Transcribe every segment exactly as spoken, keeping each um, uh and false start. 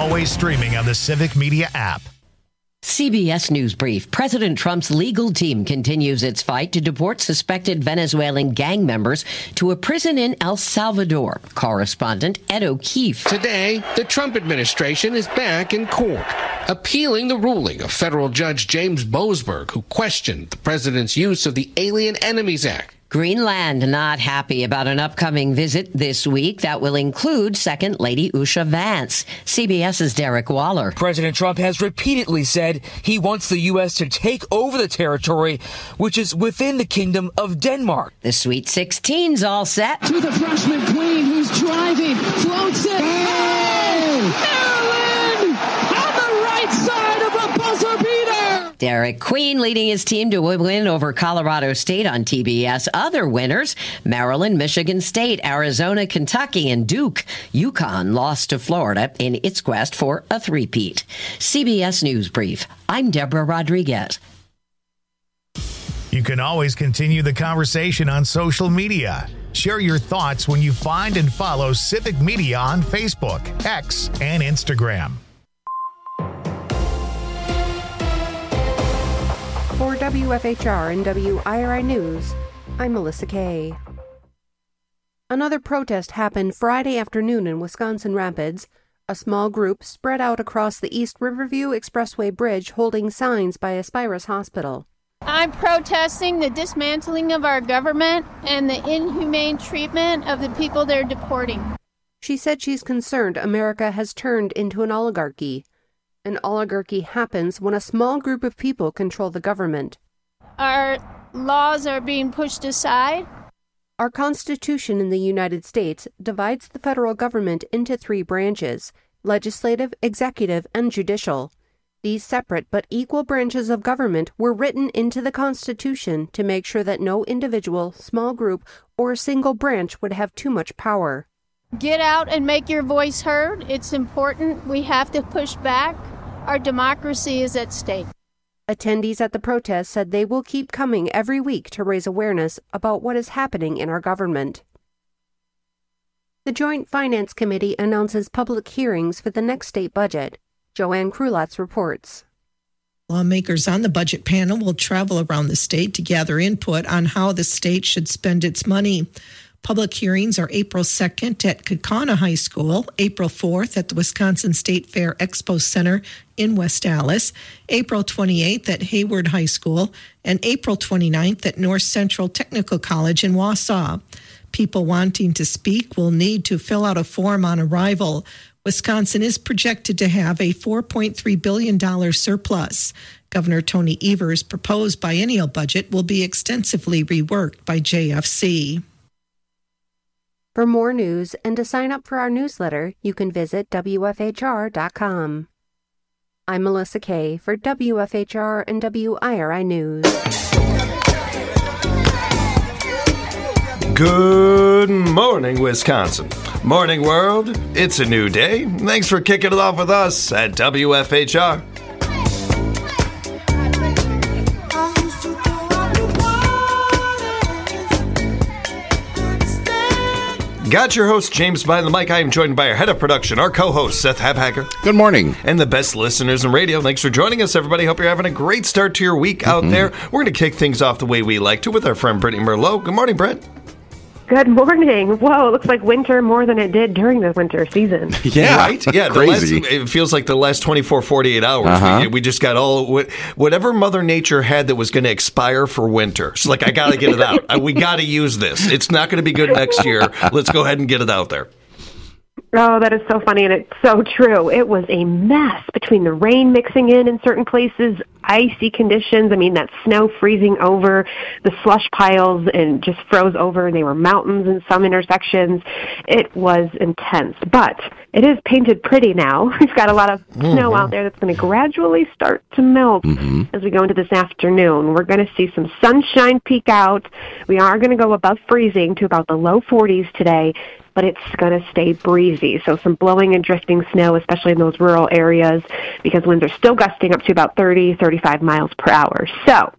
always streaming on the Civic Media app. C B S News Brief. President Trump's legal team continues its fight to deport suspected Venezuelan gang members to a prison in El Salvador. Correspondent Ed O'Keefe. Today, the Trump administration is back in court, appealing the ruling of federal judge James Boasberg, who questioned the president's use of the Alien Enemies Act. Greenland not happy about an upcoming visit this week that will include Second Lady Usha Vance. CBS's Derek Waller. President Trump has repeatedly said he wants the U S to take over the territory, which is within the Kingdom of Denmark. The Sweet sixteen's all set. To the freshman queen who's driving, floats it. Oh! Maryland on the right side of a buzzer beater. Derek Queen leading his team to a win over Colorado State on T B S. Other winners, Maryland, Michigan State, Arizona, Kentucky, and Duke. UConn lost to Florida in its quest for a three-peat. C B S News Brief. I'm Deborah Rodriguez. You can always continue the conversation on social media. Share your thoughts when you find and follow Civic Media on Facebook, X, and Instagram. For W F H R and W I R I News, I'm Melissa Kay. Another protest happened Friday afternoon in Wisconsin Rapids. A small group spread out across the East Riverview Expressway Bridge holding signs by Aspirus Hospital. I'm protesting the dismantling of our government and the inhumane treatment of the people they're deporting. She said she's concerned America has turned into an oligarchy. An oligarchy happens when a small group of people control the government. Our laws are being pushed aside. Our Constitution in the United States divides the federal government into three branches: legislative, executive, and judicial. These separate but equal branches of government were written into the Constitution to make sure that no individual, small group, or single branch would have too much power. Get out and make your voice heard. It's important. We have to push back. Our democracy is at stake. Attendees at the protest said they will keep coming every week to raise awareness about what is happening in our government. The Joint Finance Committee announces public hearings for the next state budget. Joanne Krulotz reports. Lawmakers on the budget panel will travel around the state to gather input on how the state should spend its money. Public hearings are April second at Kaukauna High School, April fourth at the Wisconsin State Fair Expo Center in West Allis, April twenty-eighth at Hayward High School, and April twenty-ninth at North Central Technical College in Wausau. People wanting to speak will need to fill out a form on arrival. Wisconsin is projected to have a four point three billion dollars surplus. Governor Tony Evers' proposed biennial budget will be extensively reworked by J F C. For more news and to sign up for our newsletter, you can visit W F H R dot com. I'm Melissa Kay for W F H R and W I R I News. Good morning, Wisconsin. Morning, world. It's a new day. Thanks for kicking it off with us at W F H R. Got your host, James behind the mic. I am joined by our head of production, our co-host, Seth Habhacker. Good morning. And the best listeners in radio. Thanks for joining us, everybody. Hope you're having a great start to your week out mm-hmm. there. We're going to kick things off the way we like to with our friend Brittany Merlot. Good morning, Brett. Good morning. Whoa, it looks like winter more than it did during the winter season. Yeah, right? Yeah, crazy. The last, it feels like the last twenty-four, forty-eight hours. Uh-huh. We, we just got all, whatever Mother Nature had that was going to expire for winter. She's like, I got to get it out. We got to use this. It's not going to be good next year. Let's go ahead and get it out there. Oh, that is so funny, and it's so true. It was a mess between the rain mixing in in certain places, icy conditions. I mean, that snow freezing over, the slush piles and just froze over, and they were mountains in some intersections. It was intense, but it is painted pretty now. We've got a lot of mm-hmm. snow out there that's going to gradually start to melt mm-hmm. as we go into this afternoon. We're going to see some sunshine peek out. We are going to go above freezing to about the low forties today, but it's going to stay breezy. So some blowing and drifting snow, especially in those rural areas, because winds are still gusting up to about thirty, thirty-five miles per hour. So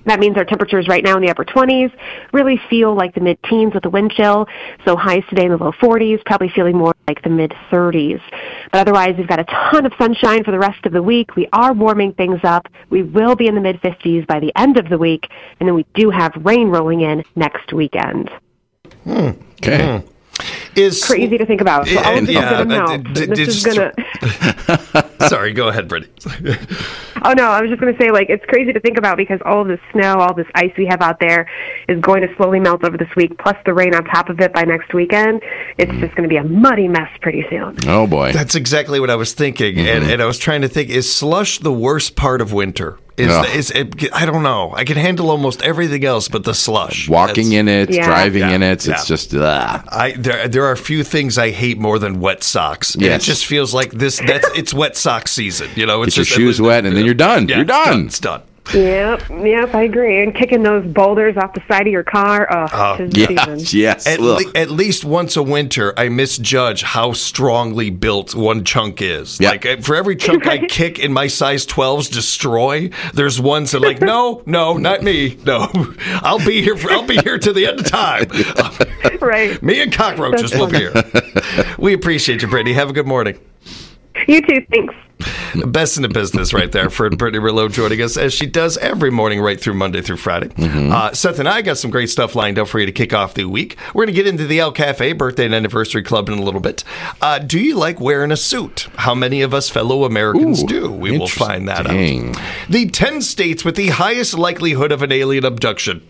That means our temperatures right now in the upper twenties really feel like the mid-teens with the wind chill. So highs today in the low forties, probably feeling more like the mid-thirties. But otherwise, we've got a ton of sunshine for the rest of the week. We are warming things up. We will be in the mid-fifties by the end of the week. And then we do have rain rolling in next weekend. Hmm. Okay. Mm. Is crazy to think about. So all of this yeah, is going to melt. This is going to... Sorry, go ahead, Brittany. Oh, no, I was just going to say, like, it's crazy to think about because all of this snow, all this ice we have out there is going to slowly melt over this week, plus the rain on top of it by next weekend. It's just going to be a muddy mess pretty soon. Oh, boy. That's exactly what I was thinking. Mm-hmm. And, and I was trying to think, is slush the worst part of winter? Is, oh. is it, I don't know. I can handle almost everything else but the slush. Walking That's, in it, yeah. driving yeah, in it, yeah. it's just... Uh. I there there are a few things I hate more than wet socks. And yes. It just feels like this. That's it's wet sock season. You know, it's Get just your shoes it, wet, and then you're done. Yeah, you're done. It's done. Yep, yep, I agree. And kicking those boulders off the side of your car. Oh, uh, tis the yes, season. yes. At, le- at least once a winter, I misjudge how strongly built one chunk is. Yep. Like for every chunk I kick in my size twelves destroy, there's ones that are like, no, no, not me. No, I'll be here. For, I'll be here to the end of time. Right. Me and cockroaches will be here. We appreciate you, Brittany. Have a good morning. You too. Thanks. Best in the business right there for Brittany Rillo joining us as she does every morning right through Monday through Friday. Mm-hmm. Uh, Seth and I got some great stuff lined up for you to kick off the week. We're going to get into the El Cafe Birthday and Anniversary Club in a little bit. Uh, do you like wearing a suit? How many of us fellow Americans Ooh, do? We will find that out. The ten states with the highest likelihood of an alien abduction.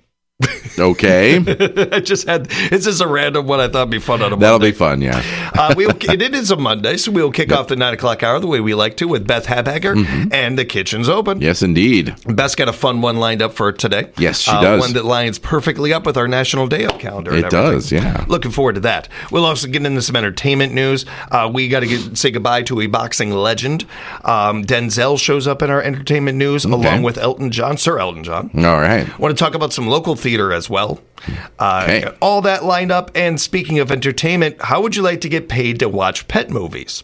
Okay. I just had, this is a random one I thought would be fun on a Monday. That'll be fun, yeah. uh, we'll, it, it is a Monday, so we'll kick yep. off the nine o'clock hour the way we like to with Beth Habhager, mm-hmm. and the kitchen's open. Yes, indeed. Beth's got a fun one lined up for today. Yes, she uh, does. One that lines perfectly up with our National Day Out calendar. It does, yeah. Looking forward to that. We'll also get into some entertainment news. Uh, we got to say goodbye to a boxing legend. Um, Denzel shows up in our entertainment news okay. along with Elton John, Sir Elton John. All right. Want to talk about some local theater as well. Uh, okay. All that lined up. And speaking of entertainment, how would you like to get paid to watch pet movies?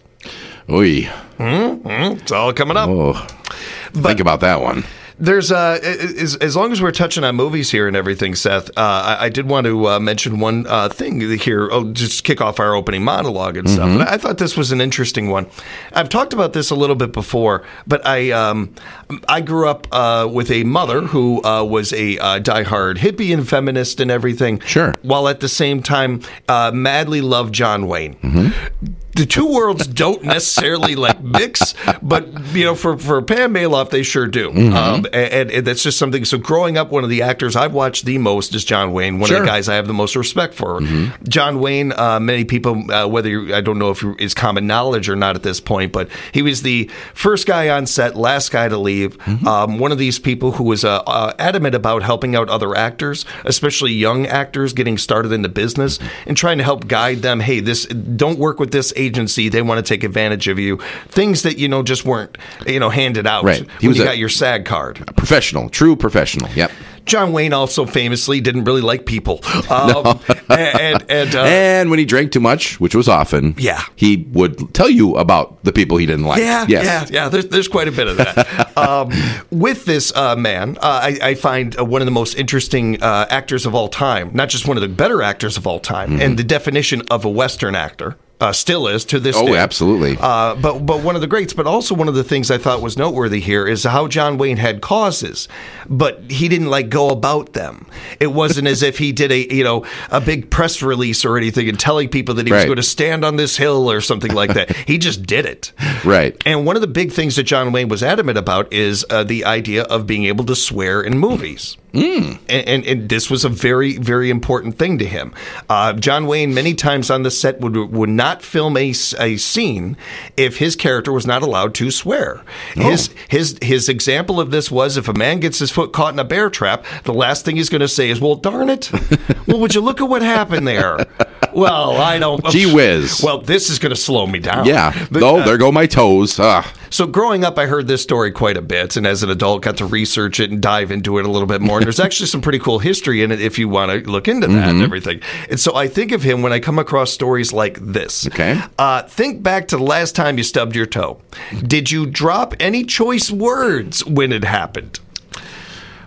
Oy. Mm-hmm. It's all coming up. Oh. But think about that one. There's uh, as, as long as we're touching on movies here and everything, Seth, uh, I, I did want to uh, mention one uh, thing here. Oh, just kick off our opening monologue and stuff. Mm-hmm. And I thought this was an interesting one. I've talked about this a little bit before, but I um, I grew up uh, with a mother who uh, was a uh, diehard hippie and feminist and everything. Sure. While at the same time, uh, madly loved John Wayne. Mm-hmm. The two worlds don't necessarily like mix, but you know, for for Pam Maloff, they sure do, mm-hmm. um, and, and that's just something. So, growing up, one of the actors I've watched the most is John Wayne. One sure. of the guys I have the most respect for. Mm-hmm. John Wayne. Uh, many people, uh, whether you, I don't know if it's common knowledge or not at this point, but he was the first guy on set, last guy to leave. Mm-hmm. Um, one of these people who was uh, uh, adamant about helping out other actors, especially young actors getting started in the business, and trying to help guide them. Hey, this don't work with this agency, they want to take advantage of you. Things that, you know, just weren't, you know, handed out. Right. He was you a, got your SAG card. A professional, true professional. Yep. John Wayne also famously didn't really like people. Um, no. and and, uh, and when he drank too much, which was often, yeah. he would tell you about the people he didn't like. Yeah, yes. yeah, yeah. There's, there's quite a bit of that. um, with this uh, man, uh, I, I find uh, one of the most interesting uh, actors of all time, not just one of the better actors of all time, mm-hmm. and the definition of a Western actor. Uh, still is to this oh, day. Oh, absolutely. Uh, but but one of the greats, but also one of the things I thought was noteworthy here is how John Wayne had causes, but he didn't like go about them. It wasn't as if he did a you know a big press release or anything and telling people that he right. was going to stand on this hill or something like that. He just did it. Right. And one of the big things that John Wayne was adamant about is uh, the idea of being able to swear in movies. Mm. And, and, and this was a very, very important thing to him. Uh, John Wayne, many times on the set, would would not film a, a scene if his character was not allowed to swear. Oh. His his his example of this was if a man gets his foot caught in a bear trap, the last thing he's going to say is, "Well, darn it! Well, would you look at what happened there?" Well, I don't. Gee whiz. Well, this is going to slow me down. Yeah. But, oh, uh, there go my toes. Ah. So growing up, I heard this story quite a bit, and as an adult, got to research it and dive into it a little bit more. And there's actually some pretty cool history in it if you want to look into that mm-hmm. and everything. And so I think of him when I come across stories like this. Okay. Uh, think back to the last time you stubbed your toe. Did you drop any choice words when it happened?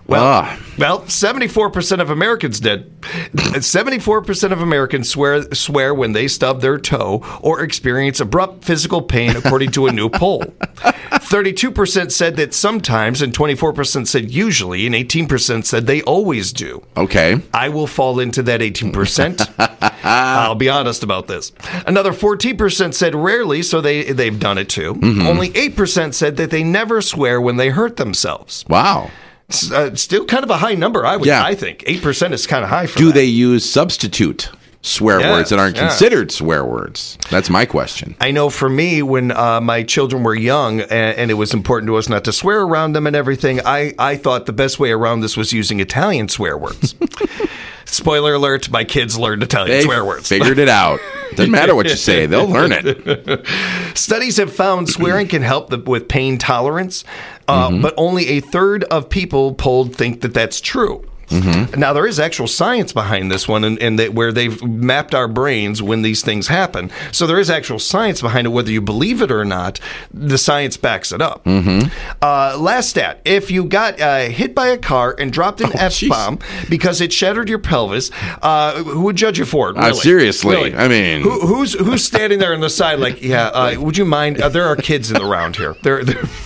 Well, Ah. well, seventy-four percent of Americans did. seventy-four percent of Americans swear swear when they stub their toe or experience abrupt physical pain, according to a new poll. thirty-two percent said that sometimes, and twenty-four percent said usually, and eighteen percent said they always do. Okay. I will fall into that eighteen percent. I'll be honest about this. Another fourteen percent said rarely, so they, they've done it too. Mm-hmm. Only eight percent said that they never swear when they hurt themselves. Wow. It's, uh, still kind of a high number, I would. Yeah. I think eight percent is kind of high for Do that. they use substitute swear Yes, words that aren't yes. considered swear words? That's my question. I know for me, when uh, my children were young and, and it was important to us not to swear around them and everything, I, I thought the best way around this was using Italian swear words. Spoiler alert, my kids learned Italian They swear words. figured it out. Doesn't matter what you say, they'll learn it. Studies have found swearing can help the, with pain tolerance, uh, Mm-hmm. but only a third of people polled think that that's true. Mm-hmm. Now, there is actual science behind this one, and, and that where they've mapped our brains when these things happen. So there is actual science behind it, whether you believe it or not. The science backs it up. Mm-hmm. Uh, last stat: if you got uh, hit by a car and dropped an Oh, F-bomb because it shattered your pelvis, uh, who would judge you for it? Uh, Really? seriously, Really? I mean- Who, who's who's standing there on the side like, yeah? Uh, would you mind? Uh, there are kids in the round here. There.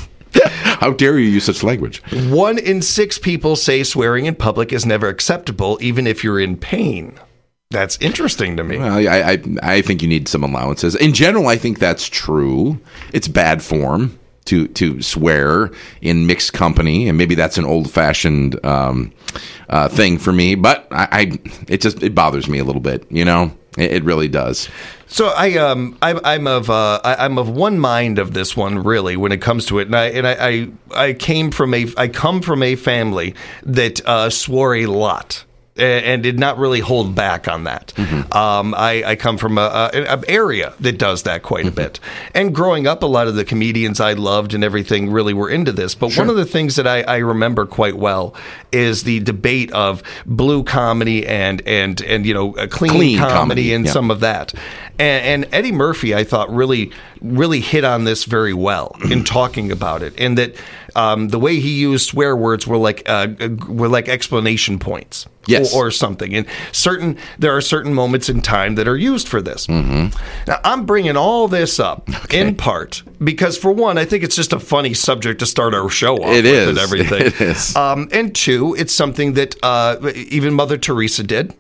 How dare you use such language? One in six people say swearing in public is never acceptable, even if you're in pain. That's interesting to me. Well, I, I, I think you need some allowances. In general, I think that's true. It's bad form to to swear in mixed company, and maybe that's an old fashioned um, uh, thing for me. But I, I, it just it bothers me a little bit. You know, it, it really does. So I um I'm I'm of uh I, I'm of one mind of this one, really, when it comes to it, and I and I I, I came from a I come from a family that uh, swore a lot. And did not really hold back on that. Mm-hmm. Um, I, I come from a, a, an area that does that quite a bit. And growing up, a lot of the comedians I loved and everything really were into this. But Sure. one of the things that I, I remember quite well is the debate of blue comedy and and and you know clean, Clean comedy, comedy, and yeah. some of that. And, and Eddie Murphy, I thought, really really hit on this very well in talking about it, and that um, the way he used swear words were like uh, were like explanation points. Yes. Or, or something. And certain there are certain moments in time that are used for this. Mm-hmm. Now, I'm bringing all this up in part because, for one, I think it's just a funny subject to start our show off It with is. and everything. It is. Um, and two, it's something that uh, even Mother Teresa did.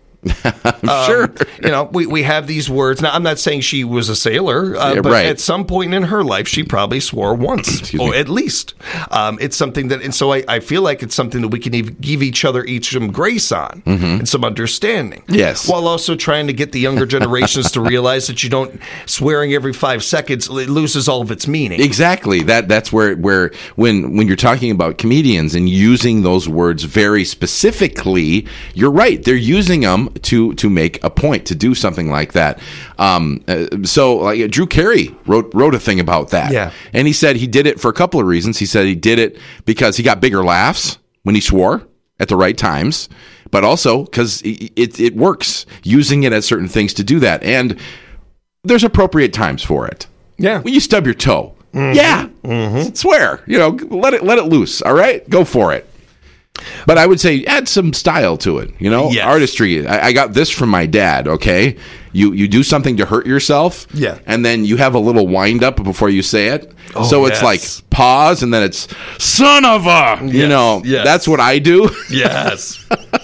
I'm sure. Um, you know, we, we have these words. Now, I'm not saying she was a sailor, uh, Yeah, but right. at some point in her life, she probably swore once, Excuse or me. at least. Um, it's something that, and so I, I feel like it's something that we can ev- give each other each some grace on and some understanding. Mm-hmm. Yes. While also trying to get the younger generations to realize that you don't, swearing every five seconds, it loses all of its meaning. Exactly. That that's where where when when you're talking about comedians and using those words very specifically, you're right. They're using them to to make a point, to do something like that. Um, uh, so like Drew Carey wrote wrote a thing about that. Yeah. And he said he did it for a couple of reasons. He said he did it because he got bigger laughs when he swore at the right times, but also because it, it it works using it at certain things to do that. And there's appropriate times for it. Yeah. When you stub your toe. Yeah. Swear. You know, let it let it loose. All right? Go for it. But I would say add some style to it, you know? Yes. Artistry. I, I got this from my dad, okay? You you do something to hurt yourself, Yeah. and then you have a little wind up before you say it. Oh, so it's yes. like pause, and then it's son of a, you Yes, know, yes. that's what I do. Yes.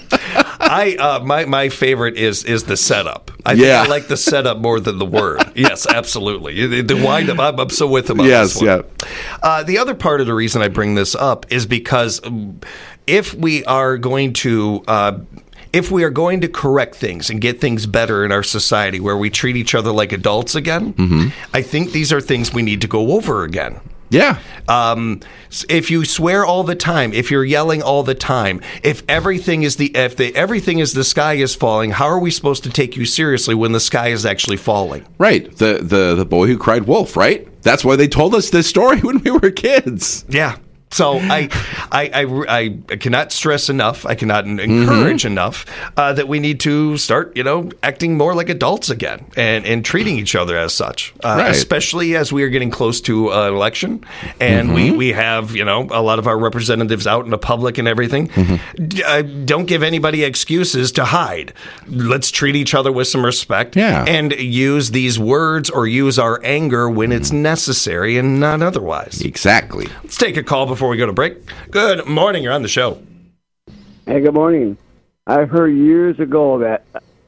I uh, my my favorite is is the setup. I Yeah. think I like the setup more than the word. Yes, absolutely. The, the wind up. I'm, I'm so with him on Yes, this one. yeah. Uh, the other part of the reason I bring this up is because um, if we are going to. Uh, If we are going to correct things and get things better in our society where we treat each other like adults again, Mm-hmm. I think these are things we need to go over again. Yeah. Um, if you swear all the time, if you're yelling all the time, if everything is the if the everything is the sky is falling, how are we supposed to take you seriously when the sky is actually falling? Right. The, the, the boy who cried wolf, right? That's why they told us this story when we were kids. Yeah. So I, I, I, I cannot stress enough, I cannot encourage mm-hmm. enough uh, that we need to start, you know, acting more like adults again and, and treating each other as such, uh, right. especially as we are getting close to an election and mm-hmm. we, we have, you know, a lot of our representatives out in the public and everything. Mm-hmm. D- uh, don't give anybody excuses to hide. Let's treat each other with some respect yeah. and use these words or use our anger when it's necessary and not otherwise. Exactly. Let's take a call before we go to break. Good morning. You're on the show. Hey, good morning. I've heard years ago that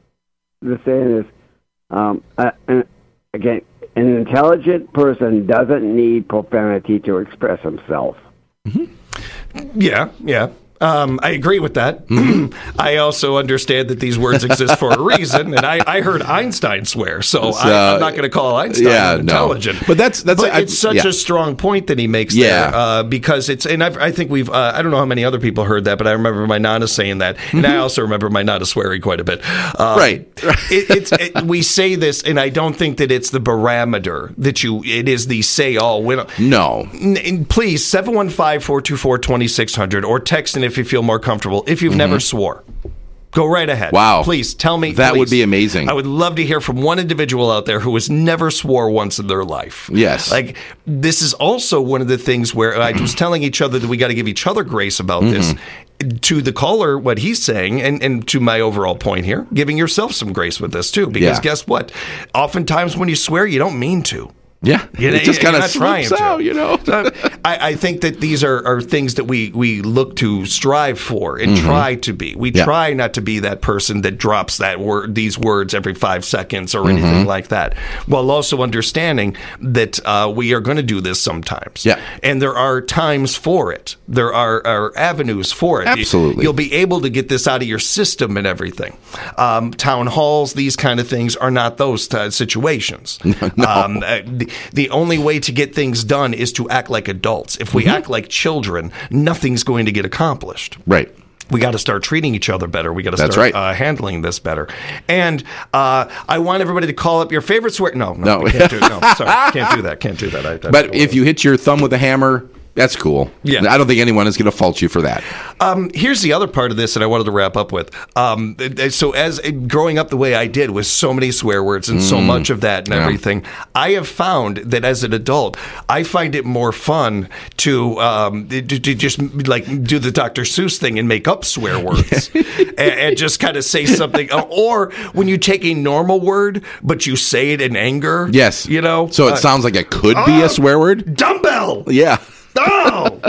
the saying is, um, uh, again, an intelligent person doesn't need profanity to express himself. Mm-hmm. Yeah, yeah. Um, I agree with that. Mm-hmm. I also understand that these words exist for a reason, and I, I heard Einstein swear, so I, uh, I'm not going to call Einstein yeah, intelligent. No. But that's that's but I, it's such yeah. a strong point that he makes yeah. there, uh, because it's and I've, I think we've uh, I don't know how many other people heard that, but I remember my Nana saying that, and mm-hmm. I also remember my Nana swearing quite a bit. Um, right. it, it's it, we say this, and I don't think that it's the barometer that you. It is the say all. When, no. N- please seven one five, four two four, two six zero zero or text in if you feel more comfortable. If you've mm-hmm. never swore, go right ahead. Wow. Please tell me. That please. would be amazing. I would love to hear from one individual out there who has never swore once in their life. Yes. Like, this is also one of the things where I was telling each other that we got to give each other grace about mm-hmm. this. To the caller, what he's saying, and, and to my overall point here, giving yourself some grace with this, too. Because yeah. guess what? Oftentimes when you swear, you don't mean to. Yeah, you know, it just kind of slips out, you know. I, I think that these are, are things that we, we look to strive for and mm-hmm. try to be. We yeah. try not to be that person that drops that word, these words every five seconds or anything mm-hmm. like that, while also understanding that uh, we are going to do this sometimes. Yeah. And there are times for it. There are, are avenues for it. Absolutely. You'll be able to get this out of your system and everything. Um, town halls, these kind of things are not those t- situations. no. Um, uh, the, The only way to get things done is to act like adults. If we mm-hmm. act like children, nothing's going to get accomplished. Right. We got to start treating each other better. We got to That's start right. uh, handling this better. And uh, I want everybody to call up your favorite swear. No, no, no. we can't do it. No, sorry, can't do that. Can't do that. I, but if you hit your thumb with a hammer, that's cool. Yeah. I don't think anyone is going to fault you for that. Um, here's the other part of this that I wanted to wrap up with. Um, so as growing up the way I did with so many swear words and mm. so much of that and yeah. everything, I have found that as an adult, I find it more fun to, um, to, to just like do the Doctor Seuss thing and make up swear words and, and just kind of say something. Or when you take a normal word, but you say it in anger. Yes. You know? So it uh, sounds like it could be uh, a swear word? Dumbbell! Yeah. Oh!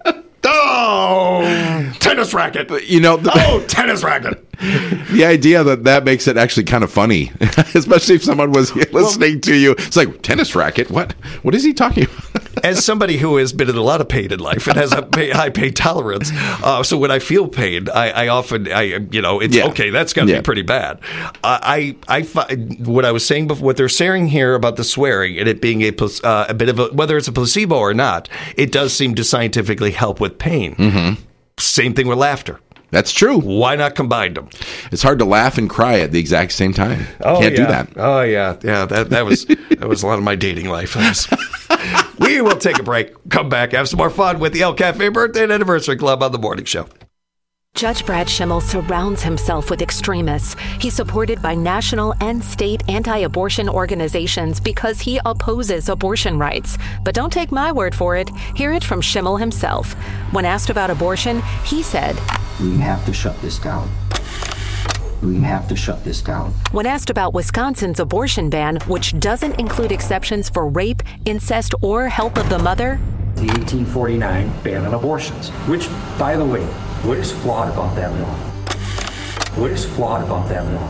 Oh! Tennis racket! You know, the, oh, tennis racket! The idea that that makes it actually kind of funny, especially if someone was listening well, to you. It's like, tennis racket? What? What is he talking about? As somebody who has been in a lot of pain in life and has a pay, high pain tolerance, uh, so when I feel pain, I, I often, I you know, it's yeah. okay. That's got to yeah. be pretty bad. Uh, I, I, what I was saying before, what they're saying here about the swearing and it being a, uh, a bit of a, whether it's a placebo or not, it does seem to scientifically help with pain. Mm-hmm. Same thing with laughter. That's true. Why not combine them? It's hard to laugh and cry at the exact same time. Oh, Can't yeah. do that. Oh yeah, yeah. That that was that was a lot of my dating life. We will take a break. Come back, have some more fun with the El Cafe Birthday and Anniversary Club on the Morning Show. Judge Brad Schimmel surrounds himself with extremists. He's supported by national and state anti-abortion organizations because he opposes abortion rights. But don't take my word for it. Hear it from Schimmel himself. When asked about abortion, he said, "We have to shut this down. We have to shut this down." When asked about Wisconsin's abortion ban, which doesn't include exceptions for rape, incest, or help of the mother, the eighteen forty-nine ban on abortions, which, by the way, what is flawed about that law? What is flawed about that law?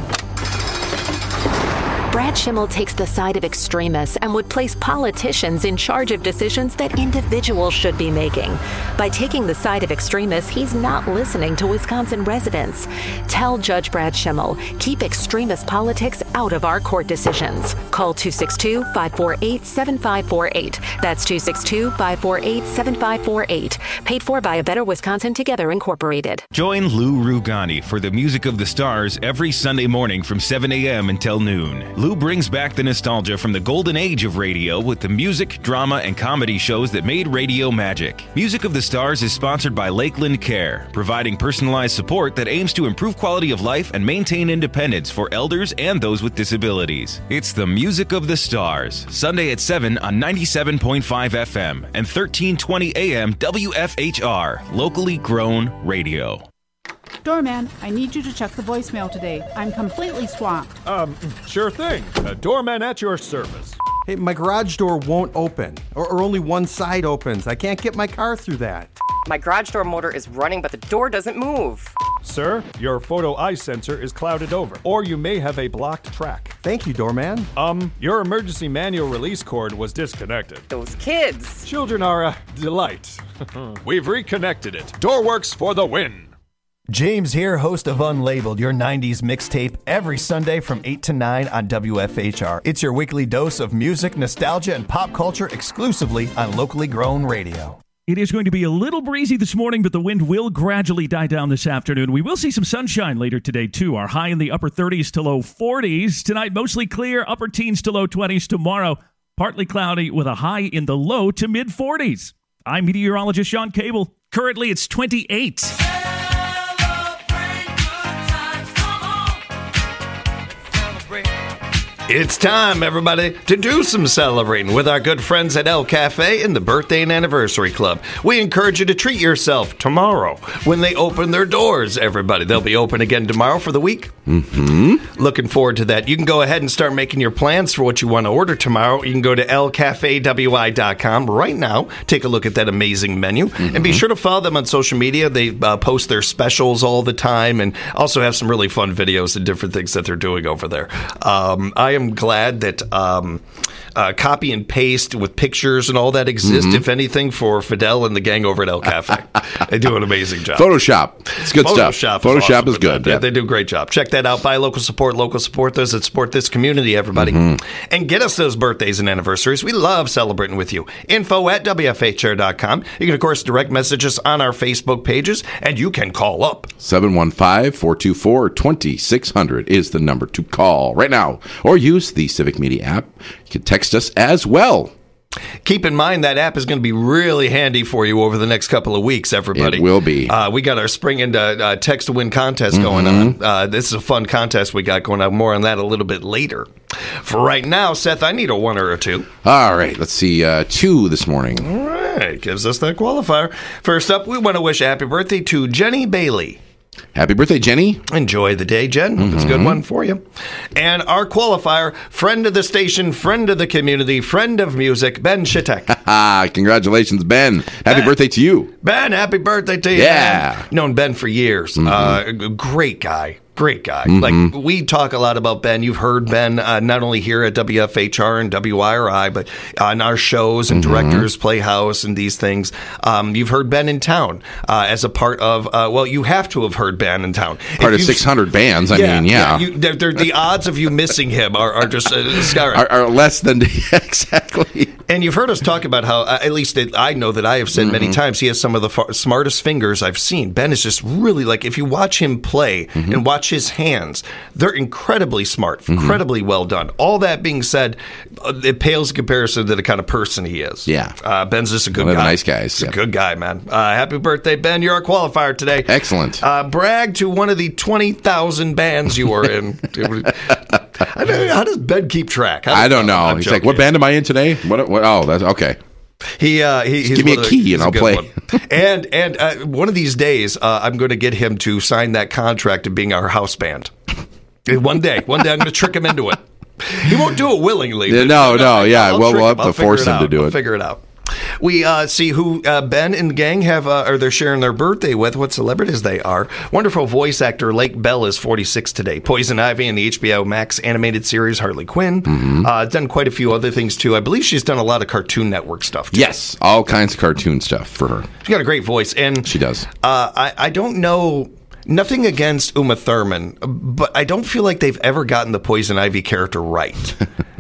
Brad Schimmel takes the side of extremists and would place politicians in charge of decisions that individuals should be making. By taking the side of extremists, he's not listening to Wisconsin residents. Tell Judge Brad Schimmel, keep extremist politics out of our court decisions. Call two six two, five four eight, seven five four eight. That's two six two, five four eight, seven five four eight. Paid for by A Better Wisconsin Together Incorporated. Join Lou Rugani for the Music of the Stars every Sunday morning from seven a.m. until noon. Lou brings back the nostalgia from the golden age of radio with the music, drama, and comedy shows that made radio magic. Music of the Stars is sponsored by Lakeland Care, providing personalized support that aims to improve quality of life and maintain independence for elders and those with disabilities. It's the Music of the Stars, Sunday at seven on ninety-seven point five F M and thirteen twenty A M W F H R, locally grown radio. Doorman, I need you to check the voicemail today. I'm completely swamped. Um, sure thing. Uh, doorman at your service. Hey, my garage door won't open, or, or only one side opens. I can't get my car through that. My garage door motor is running, but the door doesn't move. Sir, your photo eye sensor is clouded over, or you may have a blocked track. Thank you, doorman. Um, your emergency manual release cord was disconnected. Those kids. Children are a delight. We've reconnected it. Doorworks for the win. James here, host of Unlabeled, your nineties mixtape, every Sunday from eight to nine on W F H R. It's your weekly dose of music, nostalgia, and pop culture exclusively on locally grown radio. It is going to be a little breezy this morning, but the wind will gradually die down this afternoon. We will see some sunshine later today, too. Our high in the upper thirties to low forties. Tonight, mostly clear, upper teens to low twenties. Tomorrow, partly cloudy with a high in the low to mid forties. I'm meteorologist Sean Cable. Currently, it's twenty-eight. It's time, everybody, to do some celebrating with our good friends at El Cafe in the Birthday and Anniversary Club. We encourage you to treat yourself tomorrow when they open their doors, everybody. They'll be open again tomorrow for the week. Mm-hmm. Looking forward to that. You can go ahead and start making your plans for what you want to order tomorrow. You can go to el cafe w i dot com right now. Take a look at that amazing menu. Mm-hmm. And be sure to follow them on social media. They uh, post their specials all the time and also have some really fun videos and different things that they're doing over there. Um, I I am glad that um, uh, copy and paste with pictures and all that exists, Mm-hmm. if anything, for Fidel and the gang over at El Cafe. They do an amazing job. Photoshop. It's good Photoshop stuff. Is Photoshop awesome is good. Yeah, Yeah. they do a great job. Check that out. Buy local support, local support those that support this community, everybody. Mm-hmm. And get us those birthdays and anniversaries. We love celebrating with you. Info at W F H R dot com. You can, of course, direct message us on our Facebook pages, and you can call up. seven one five, four two four, two six zero zero is the number to call right now. Or use the Civic Media app. You can text us as well. Keep in mind that app is going to be really handy for you over the next couple of weeks, everybody. It will be. Uh, we got our spring into uh, text to win contest going Mm-hmm. on. Uh, this is a fun contest we got going on. More on that a little bit later. For right now, Seth, I need a one or a two. All right. Let's see. Uh, two this morning. All right. Gives us that qualifier. First up, we want to wish a happy birthday to Jenny Bailey. Happy birthday, Jenny. Enjoy the day, Jen. Hope it's a good one for you. And our qualifier, friend of the station, friend of the community, friend of music, Ben Shitek. Congratulations, Ben. Happy Ben. birthday to you. Ben, happy birthday to you. Yeah. Man. Known Ben for years. Mm-hmm. Uh, g- great guy. Great guy. Mm-hmm. Like, we talk a lot about Ben. You've heard Ben uh, not only here at W F H R and W I R I, but on our shows and Mm-hmm. Directors Playhouse and these things. Um, you've heard Ben in town uh, as a part of, uh, well, you have to have heard Ben in town. Part If of you- six hundred bands. I mean, yeah. you, they're, they're, the odds of you missing him are, are just uh, scarring. Are, are less than exactly. And you've heard us talk about how, uh, at least it, I know that I have said many Mhm. times, he has some of the far, smartest fingers I've seen. Ben is just really like, if you watch him play Mm-hmm. and watch his hands, they're incredibly smart, incredibly well done. All that being said, uh, it pales in comparison to the kind of person he is. Yeah. Uh, Ben's just a good One of guy. the nice guys, He's a yeah. good guy, man. Uh, happy birthday, Ben. You're our qualifier today. Excellent. Uh, brag to one of the twenty thousand bands you were in. I don't know, how does Ben keep track? I don't know. I'm He's joking. like, what band am I in today? What? what oh, that's okay. He, uh, he he's give me one a of the- key he's and a I'll good play. one. And and uh, one of these days, uh, I'm going to get him to sign that contract of being our house band. One day, one day, I'm going to trick him into it. He won't do it willingly. Yeah, but- no, but no, I'll- yeah. I'll Well, trick we'll him. have I'll to force figure him to out. do I'll it. Figure it out. We uh, see who uh, Ben and the gang have, uh, or they're sharing their birthday with. What celebrities they are. Wonderful voice actor Lake Bell is forty-six today. Poison Ivy in the H B O Max animated series Harley Quinn. Mm-hmm. Uh, done quite a few other things too. I believe she's done a lot of Cartoon Network stuff too. Yes, all kinds of cartoon stuff for her. She's got a great voice, and she does. Uh, I I don't know. Nothing against Uma Thurman, but I don't feel like they've ever gotten the Poison Ivy character right.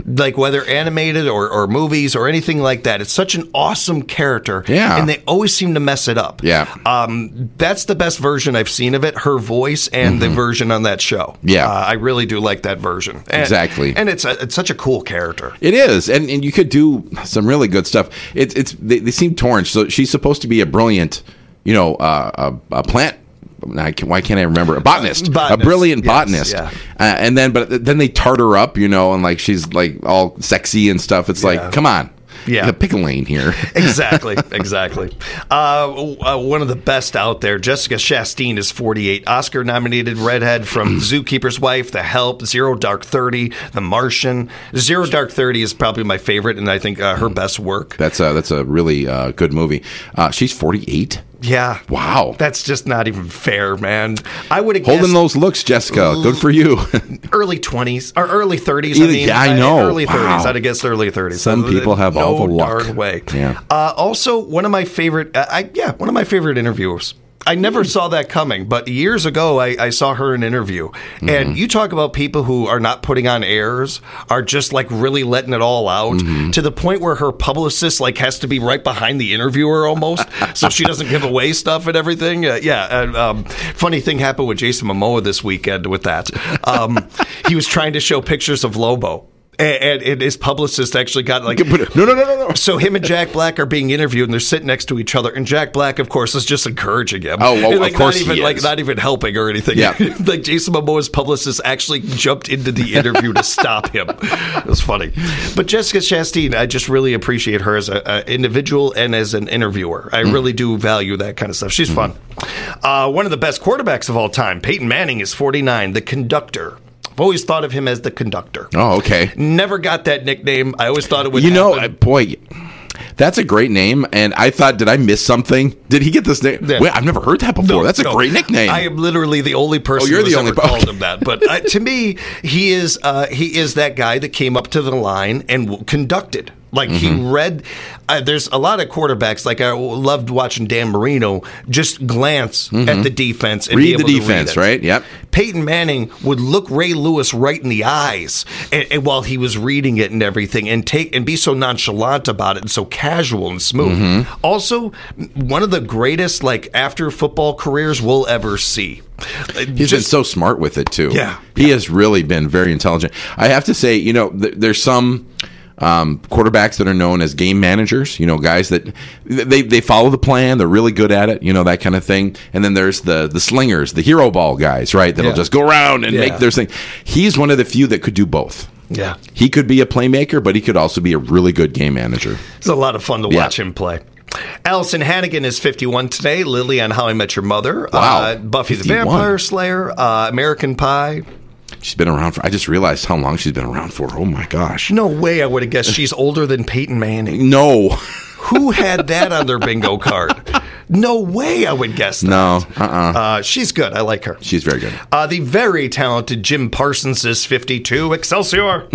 like whether animated or, or movies or anything like that. It's such an awesome character. Yeah. And they always seem to mess it up. Yeah. Um, that's the best version I've seen of it, her voice and mm-hmm. the version on that show. Yeah. Uh, I really do like that version. And, exactly. And it's a, it's such a cool character. It is. And and you could do some really good stuff. It's it's they, they seem torn. So she's supposed to be a brilliant, you know, uh, a, a plant. I can, why can't I remember? A botanist, botanist. a brilliant yes, botanist. Yeah. Uh, and then, but then they tart her up, you know, and like she's like all sexy and stuff. It's yeah. like, come on. Yeah. Pick a lane here. exactly. Exactly. Uh, uh, one of the best out there, Jessica Chastain is forty-eight. Oscar-nominated redhead from Zookeeper's Wife, The Help, Zero Dark Thirty, The Martian. Zero Dark Thirty is probably my favorite, and I think uh, her best work. That's a, that's a really uh, good movie. Uh, she's forty-eight? Yeah. Wow. That's just not even fair, man. I would have Holding those looks, Jessica. Good for you. early twenties or early thirties. Either, I mean, yeah, I know. Early wow. thirties. I'd have guessed early thirties. Some so, people have no all the luck. Darn way. Yeah. Uh, also, one of my favorite, uh, I yeah, one of my favorite interviewers. I never saw that coming, but years ago I, I saw her in an interview. Mm-hmm. And you talk about people who are not putting on airs, are just like really letting it all out mm-hmm. to the point where her publicist like has to be right behind the interviewer almost, so she doesn't give away stuff and everything. Uh, yeah, and, um, funny thing happened with Jason Momoa this weekend with that. Um, he was trying to show pictures of Lobo. And, and his publicist actually got like no no no no no. So him and Jack Black are being interviewed, and they're sitting next to each other. And Jack Black, of course, is just encourage him. Oh, well, like, of course not even he like is. not even helping or anything. Yeah. Like Jason Momoa's publicist actually jumped into the interview to stop him. It was funny. But Jessica Chastain, I just really appreciate her as an individual and as an interviewer. I mm. really do value that kind of stuff. She's mm. fun. Uh, one of the best quarterbacks of all time, Peyton Manning, is forty-nine. The conductor. I've always thought of him as the conductor. Oh, okay. Never got that nickname. I always thought it would You know, happen. boy, that's a great name. And I thought, did I miss something? Did he get this name? Yeah. Wait, I've never heard that before. No, that's a no. great nickname. I am literally the only person oh, you're who's the only ever called him that. But uh, to me, he is uh, he is that guy that came up to the line and w- conducted. Like mm-hmm. he read, uh, there's a lot of quarterbacks. Like I loved watching Dan Marino just glance mm-hmm. at the defense and read be able the defense, to read it. right? Yep. Peyton Manning would look Ray Lewis right in the eyes and, and while he was reading it and everything, and take and be so nonchalant about it and so casual and smooth. Mm-hmm. Also, one of the greatest like after football careers we'll ever see. He's just, been so smart with it too. Yeah, he yeah. has really been very intelligent. I have to say, you know, th- there's some. Um, quarterbacks that are known as game managers, you know, guys that they, they follow the plan, they're really good at it, you know, that kind of thing. And then there's the the slingers, the hero ball guys, right? That'll yeah. just go around and yeah. make their thing. He's one of the few that could do both. Yeah. He could be a playmaker, but he could also be a really good game manager. It's a lot of fun to watch yeah. him play. Allison Hannigan is fifty-one today. Lily on How I Met Your Mother. Wow. Uh, Buffy fifty-one. the Vampire Slayer. Uh, American Pie. She's been around for, I just realized how long she's been around for. Oh my gosh. No way I would have guessed she's older than Peyton Manning. No. Who had that on their bingo card? No way I would guess that. No. Uh-uh. Uh, she's good. I like her. She's very good. Uh, the very talented Jim Parsons is fifty-two. Excelsior.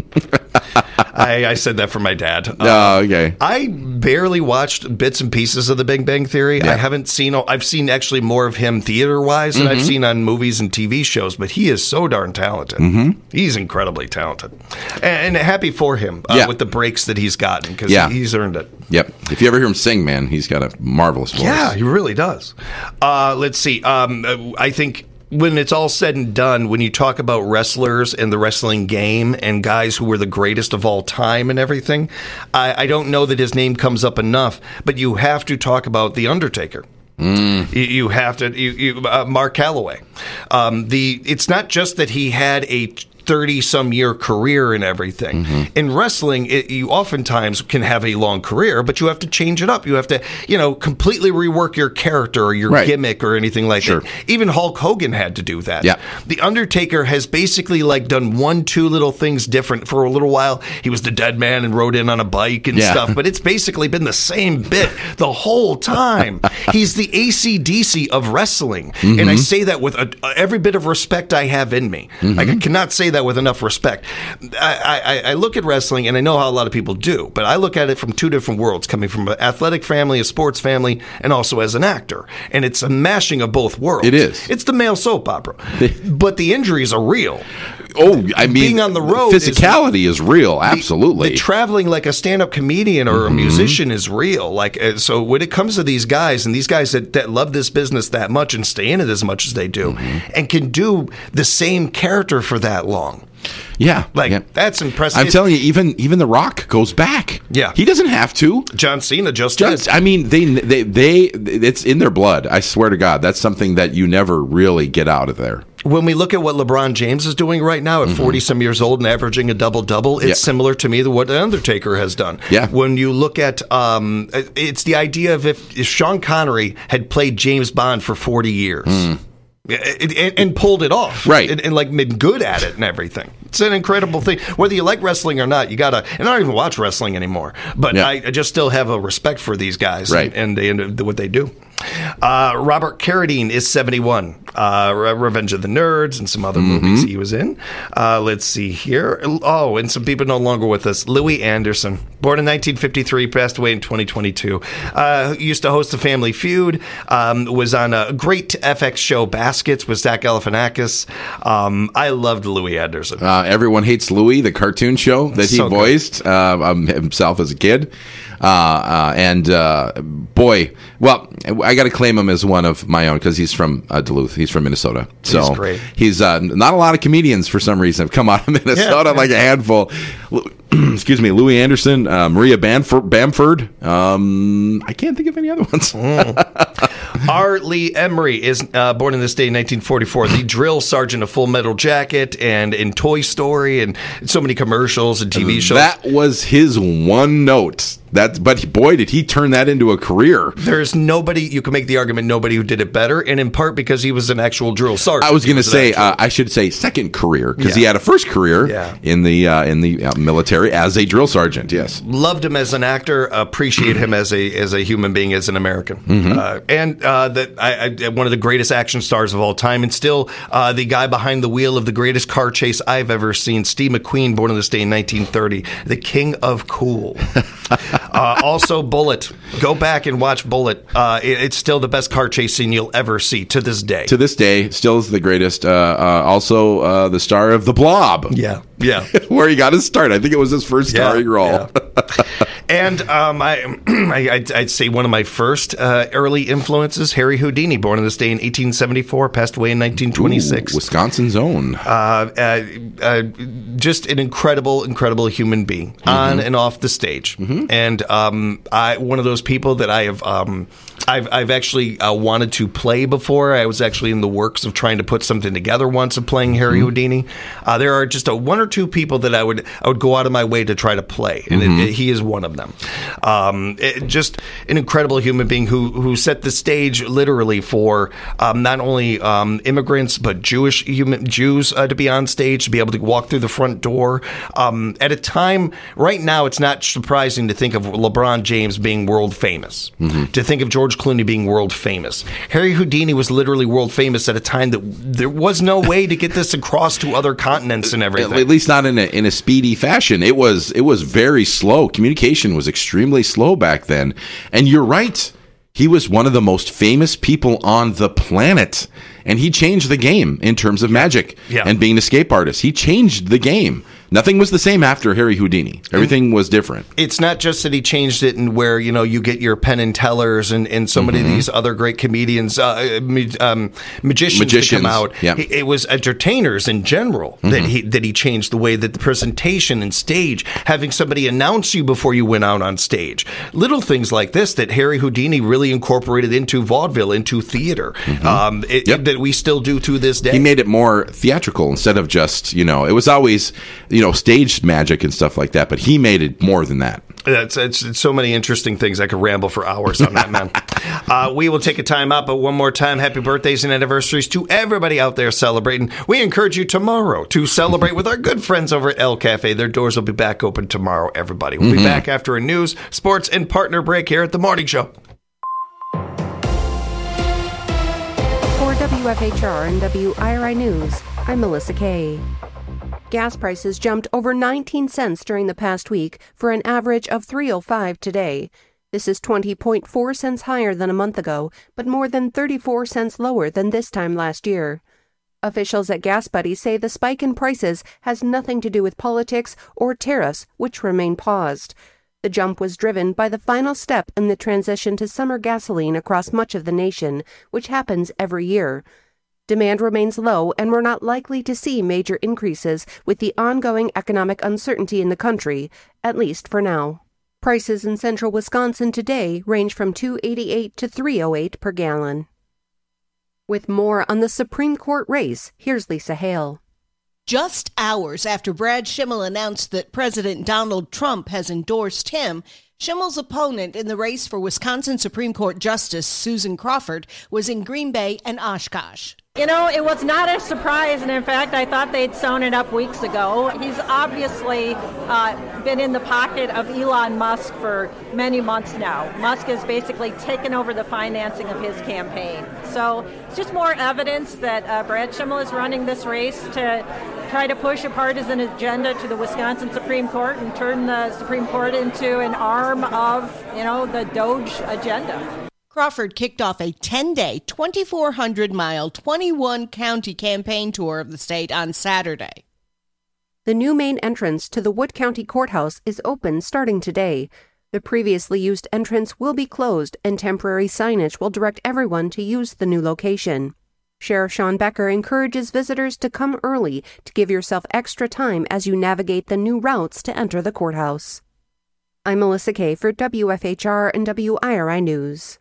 I, I said that for my dad. Uh, oh, okay. I barely watched bits and pieces of The Big Bang Theory. Yeah. I haven't seen, I've seen actually more of him theater-wise than mm-hmm. I've seen on movies and T V shows, but he is so darn talented. Mm-hmm. He's incredibly talented. And, and happy for him uh, yeah. with the breaks that he's gotten, because yeah. he's earned it. Yep. If you ever hear him sing, man, he's got a marvelous voice. Yeah, he really does. Uh, let's see. Um, I think when it's all said and done, when you talk about wrestlers and the wrestling game and guys who were the greatest of all time and everything, I, I don't know that his name comes up enough, but you have to talk about The Undertaker. Mm. You, you have to, you, you, uh, Mark Calloway. Um, the it's not just that he had a thirty-some year career and everything. Mm-hmm. In wrestling, it, you oftentimes can have a long career, but you have to change it up. You have to, you know, completely rework your character or your right. gimmick or anything like sure. that. Even Hulk Hogan had to do that. Yeah. The Undertaker has basically like done one, two little things different for a little while. He was the dead man and rode in on a bike and yeah. stuff, but it's basically been the same bit the whole time. He's the A C D C of wrestling. Mm-hmm. And I say that with a, every bit of respect I have in me. Mm-hmm. Like, I cannot say that with enough respect. I, I, I look at wrestling, and I know how a lot of people do, but I look at it from two different worlds, coming from an athletic family, a sports family, and also as an actor. And it's a mashing of both worlds. It is. It's the male soap opera. But the injuries are real. Oh, I mean, being on the road, physicality is, is real. Absolutely, the, the traveling like a stand-up comedian or mm-hmm. a musician is real. Like, so when it comes to these guys and these guys that, that love this business that much and stay in it as much as they do, mm-hmm. and can do the same character for that long. Yeah, like yeah. that's impressive. I'm telling you, even even The Rock goes back. Yeah, he doesn't have to. John Cena just, just did. I mean, they, they they it's in their blood. I swear to God, that's something that you never really get out of there. When we look at what LeBron James is doing right now at forty mm-hmm. some years old and averaging a double double, it's yeah. similar to me to what The Undertaker has done. Yeah. When you look at, um, it's the idea of if, if Sean Connery had played James Bond for forty years. Mm. And, and pulled it off, right? And, and like been good at it and everything. It's an incredible thing. Whether you like wrestling or not, you gotta. And I don't even watch wrestling anymore, but yeah. I, I just still have a respect for these guys, right? And, and, and what they do. Uh, Robert Carradine is seventy-one. Uh, Revenge of the Nerds and some other mm-hmm. movies he was in. Uh, let's see here. Oh, and some people no longer with us. Louis Anderson, born in nineteen fifty-three, passed away in twenty twenty-two. Uh, used to host the Family Feud. Um, was on a great F X show, Baskets, with Zach Galifianakis. Um, I loved Louis Anderson. Uh, Everyone Hates Louis, the cartoon show that he so voiced uh, um, himself as a kid. Uh, uh, and uh, boy, well, I got to claim him as one of my own because he's from uh, Duluth. He's from Minnesota. So he's great. He's uh, not a lot of comedians for some reason have come out of Minnesota, yeah. like a handful. Excuse me, Louis Anderson, uh, Maria Bamford. Bamford. Um, I can't think of any other ones. mm. R. Lee Emery is uh, born in this day in nineteen forty-four. The drill sergeant of Full Metal Jacket and in Toy Story and so many commercials and T V shows. That was his one note. That, but boy, did he turn that into a career. There's nobody, you can make the argument, nobody who did it better, and in part because he was an actual drill sergeant. I was going to say, uh, I should say second career, because yeah. he had a first career yeah. in the uh, in the uh, military as a drill sergeant, yes. Loved him as an actor, appreciate him as a as a human being, as an American. Mm-hmm. Uh, and uh, that I, I, one of the greatest action stars of all time, and still uh, the guy behind the wheel of the greatest car chase I've ever seen, Steve McQueen, born on this day in nineteen thirty, the king of cool. uh, also, Bullet. Go back and watch Bullet. Uh, it, it's still the best car chase scene you'll ever see to this day. To this day, still is the greatest. Uh, uh, also, uh, the star of The Blob. Yeah, yeah. Where he got his start. I think it was his first starring yeah, role. Yeah. And um, I, I, I'd, I'd say one of my first uh, early influences, Harry Houdini, born on this day in eighteen seventy-four, passed away in nineteen twenty-six. Ooh, Wisconsin's own. Uh, uh, uh, just an incredible, incredible human being, mm-hmm. on and off the stage. Mm-hmm. And um, I, one of those people that I have, um, I've, I've actually uh, wanted to play before. I was actually in the works of trying to put something together once of playing Harry mm-hmm. Houdini. Uh, there are just a one or two people that I would, I would go out of my way to try to play, and mm-hmm. it, it, he is one of them. Um, it, just an incredible human being who who set the stage literally for um, not only um, immigrants but Jewish human Jews uh, to be on stage, to be able to walk through the front door um, at a time. Right now, it's not surprising to think of LeBron James being world famous, mm-hmm. to think of George Clooney being world famous. Harry Houdini was literally world famous at a time that there was no way to get this across to other continents and everything. At least not in a in a speedy fashion. It was it was very slow. Communication was extremely slow back then. And you're right. He was one of the most famous people on the planet. And he changed the game in terms of magic yeah. and being an escape artist. He changed the game. Nothing was the same after Harry Houdini. Everything and was different. It's not just that he changed it and where, you know, you get your Penn and Tellers and, and so many mm-hmm. of these other great comedians, uh, um, magicians, magicians to come out. Yeah. It was entertainers in general mm-hmm. that he that he changed the way that the presentation and stage, having somebody announce you before you went out on stage. Little things like this that Harry Houdini really incorporated into vaudeville, into theater, mm-hmm. um, it, yep. that we still do to this day. He made it more theatrical instead of just, you know, it was always, you know, stage magic and stuff like that, but he made it more than that. It's, it's, it's so many interesting things. I could ramble for hours on that, man. Uh, we will take a time out, but one more time, happy birthdays and anniversaries to everybody out there celebrating. We encourage you tomorrow to celebrate with our good friends over at El Cafe. Their doors will be back open tomorrow, everybody. We'll mm-hmm. be back after a news, sports, and partner break here at The Morning Show. For W F H R and W I R I News, I'm Melissa Kay. Gas prices jumped over nineteen cents during the past week for an average of three oh five today. This is twenty point four cents higher than a month ago, but more than thirty-four cents lower than this time last year. Officials at Gas Buddy say the spike in prices has nothing to do with politics or tariffs, which remain paused. The jump was driven by the final step in the transition to summer gasoline across much of the nation, which happens every year. Demand remains low, and we're not likely to see major increases with the ongoing economic uncertainty in the country, at least for now. Prices in central Wisconsin today range from two dollars and eighty-eight cents to three dollars and eight cents per gallon. With more on the Supreme Court race, here's Lisa Hale. Just hours after Brad Schimmel announced that President Donald Trump has endorsed him, Schimmel's opponent in the race for Wisconsin Supreme Court Justice Susan Crawford was in Green Bay and Oshkosh. You know, it was not a surprise, and in fact, I thought they'd sewn it up weeks ago. He's obviously uh, been in the pocket of Elon Musk for many months now. Musk has basically taken over the financing of his campaign. So it's just more evidence that uh, Brad Schimmel is running this race to try to push a partisan agenda to the Wisconsin Supreme Court and turn the Supreme Court into an arm of, you know, the Doge agenda. Crawford kicked off a ten-day, twenty-four hundred mile, twenty-one county campaign tour of the state on Saturday. The new main entrance to the Wood County Courthouse is open starting today. The previously used entrance will be closed, and temporary signage will direct everyone to use the new location. Sheriff Sean Becker encourages visitors to come early to give yourself extra time as you navigate the new routes to enter the courthouse. I'm Melissa Kay for W F H R and W I R I News.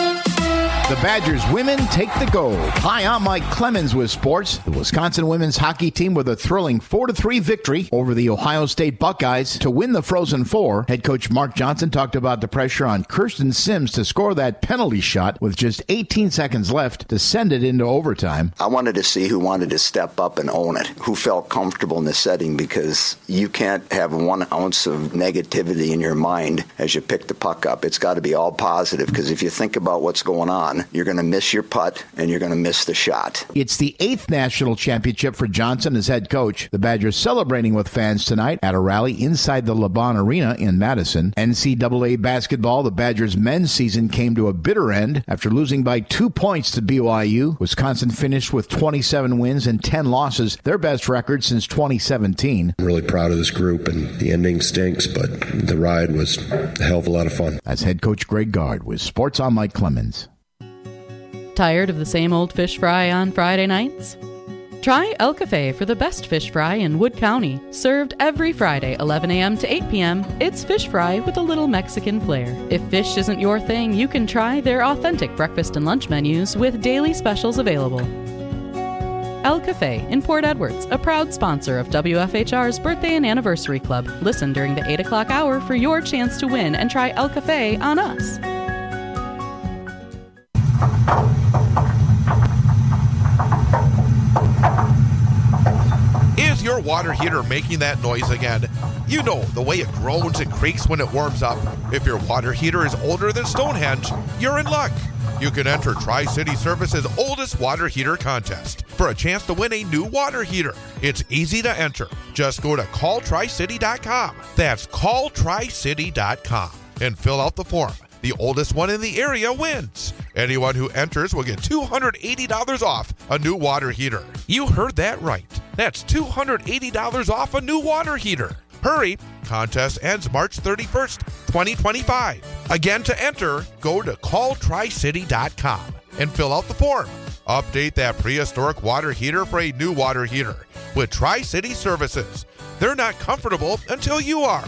The Badgers women take the gold. Hi, I'm Mike Clemens with sports. The Wisconsin women's hockey team with a thrilling four to three victory over the Ohio State Buckeyes to win the Frozen Four. Head coach Mark Johnson talked about the pressure on Kirsten Sims to score that penalty shot with just eighteen seconds left to send it into overtime. I wanted to see who wanted to step up and own it, who felt comfortable in the setting, because you can't have one ounce of negativity in your mind as you pick the puck up. It's got to be all positive, because if you think about what's going on, you're going to miss your putt and you're going to miss the shot. It's the eighth national championship for Johnson as head coach. The Badgers celebrating with fans tonight at a rally inside the LeBron Arena in Madison. N C double A basketball, the Badgers men's season came to a bitter end after losing by two points to B Y U. Wisconsin finished with twenty-seven wins and ten losses, their best record since twenty seventeen. I'm really proud of this group, and the ending stinks, but the ride was a hell of a lot of fun. That's head coach Greg Gard with Sports on Mike Clemens. Tired of the same old fish fry on Friday nights? Try El Cafe for the best fish fry in Wood County. Served every Friday, eleven a.m. to eight p.m., it's fish fry with a little Mexican flair. If fish isn't your thing, you can try their authentic breakfast and lunch menus with daily specials available. El Cafe in Port Edwards, a proud sponsor of W F H R's Birthday and Anniversary Club. Listen during the eight o'clock hour for your chance to win and try El Cafe on us. Is your water heater making that noise again? You know, the way it groans and creaks when it warms up. If your water heater is older than Stonehenge, you're in luck. You can enter Tri-City Service's oldest water heater contest for a chance to win a new water heater. It's easy to enter. Just go to call tri city dot com. That's call tri city dot com and fill out the form. The oldest one in the area wins. Anyone who enters will get two hundred eighty dollars off a new water heater. You heard that right. That's two hundred eighty dollars off a new water heater. Hurry! Contest ends March thirty-first, twenty twenty-five. Again, to enter, go to call tri city dot com and fill out the form. Update that prehistoric water heater for a new water heater with Tri-City Services. They're not comfortable until you are.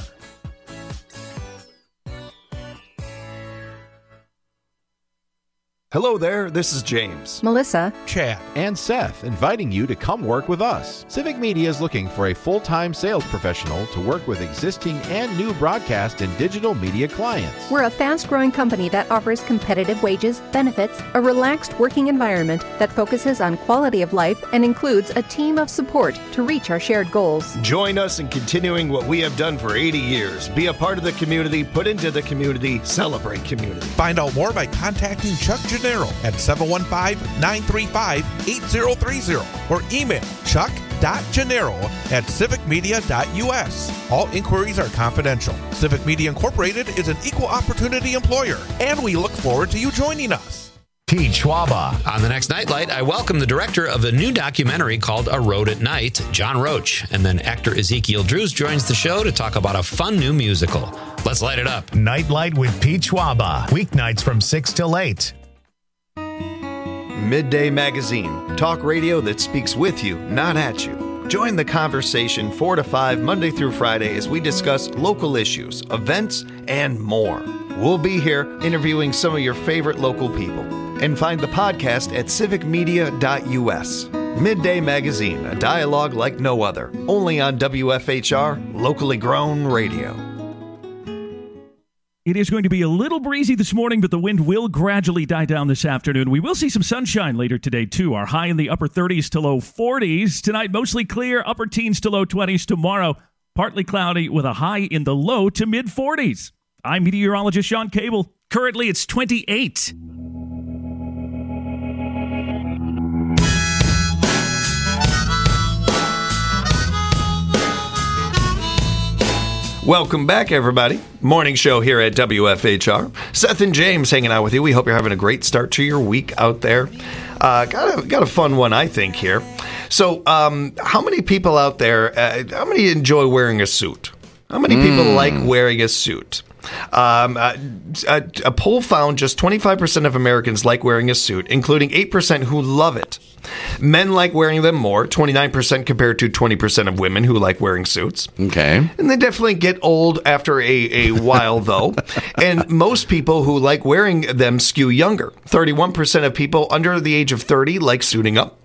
Hello there, this is James, Melissa, Chad, and Seth, inviting you to come work with us. Civic Media is looking for a full-time sales professional to work with existing and new broadcast and digital media clients. We're a fast-growing company that offers competitive wages, benefits, a relaxed working environment that focuses on quality of life and includes a team of support to reach our shared goals. Join us in continuing what we have done for eighty years. Be a part of the community, put into the community, celebrate community. Find out more by contacting Chuck Gennaro at seven one five, nine three five, eight zero three zero or email chuck dot gennaro at civic media dot u s. All inquiries are confidential. Civic Media Incorporated is an equal opportunity employer, and we look forward to you joining us. Pete Schwaba. On the next Nightlight, I welcome the director of a new documentary called A Road at Night, John Roach. And then actor Ezekiel Drews joins the show to talk about a fun new musical. Let's light it up. Nightlight with Pete Schwaba. Weeknights from six till eight. Midday Magazine. Talk radio that speaks with you, not at you. Join the conversation four to five Monday through Friday as we discuss local issues, events, and more. We'll be here interviewing some of your favorite local people. And find the podcast at civic media dot u s. Midday Magazine, a dialogue like no other. Only on W F H R, locally grown radio. It is going to be a little breezy this morning, but the wind will gradually die down this afternoon. We will see some sunshine later today, too. Our high in the upper thirties to low forties. Tonight, mostly clear, upper teens to low twenties. Tomorrow, partly cloudy with a high in the low to mid forties. I'm meteorologist Sean Cable. Currently, it's twenty-eight. Welcome back, everybody. Morning show here at W F H R. Seth and James hanging out with you. We hope you're having a great start to your week out there. Uh, got a got a fun one, I think, here. So, um, how many people out there? Uh, how many enjoy wearing a suit? How many people Mm. like wearing a suit? Um, uh, a, a poll found just twenty-five percent of Americans like wearing a suit, including eight percent who love it. Men like wearing them more, twenty-nine percent compared to twenty percent of women who like wearing suits. Okay. And they definitely get old after a, a while, though. And most people who like wearing them skew younger. thirty-one percent of people under the age of thirty like suiting up.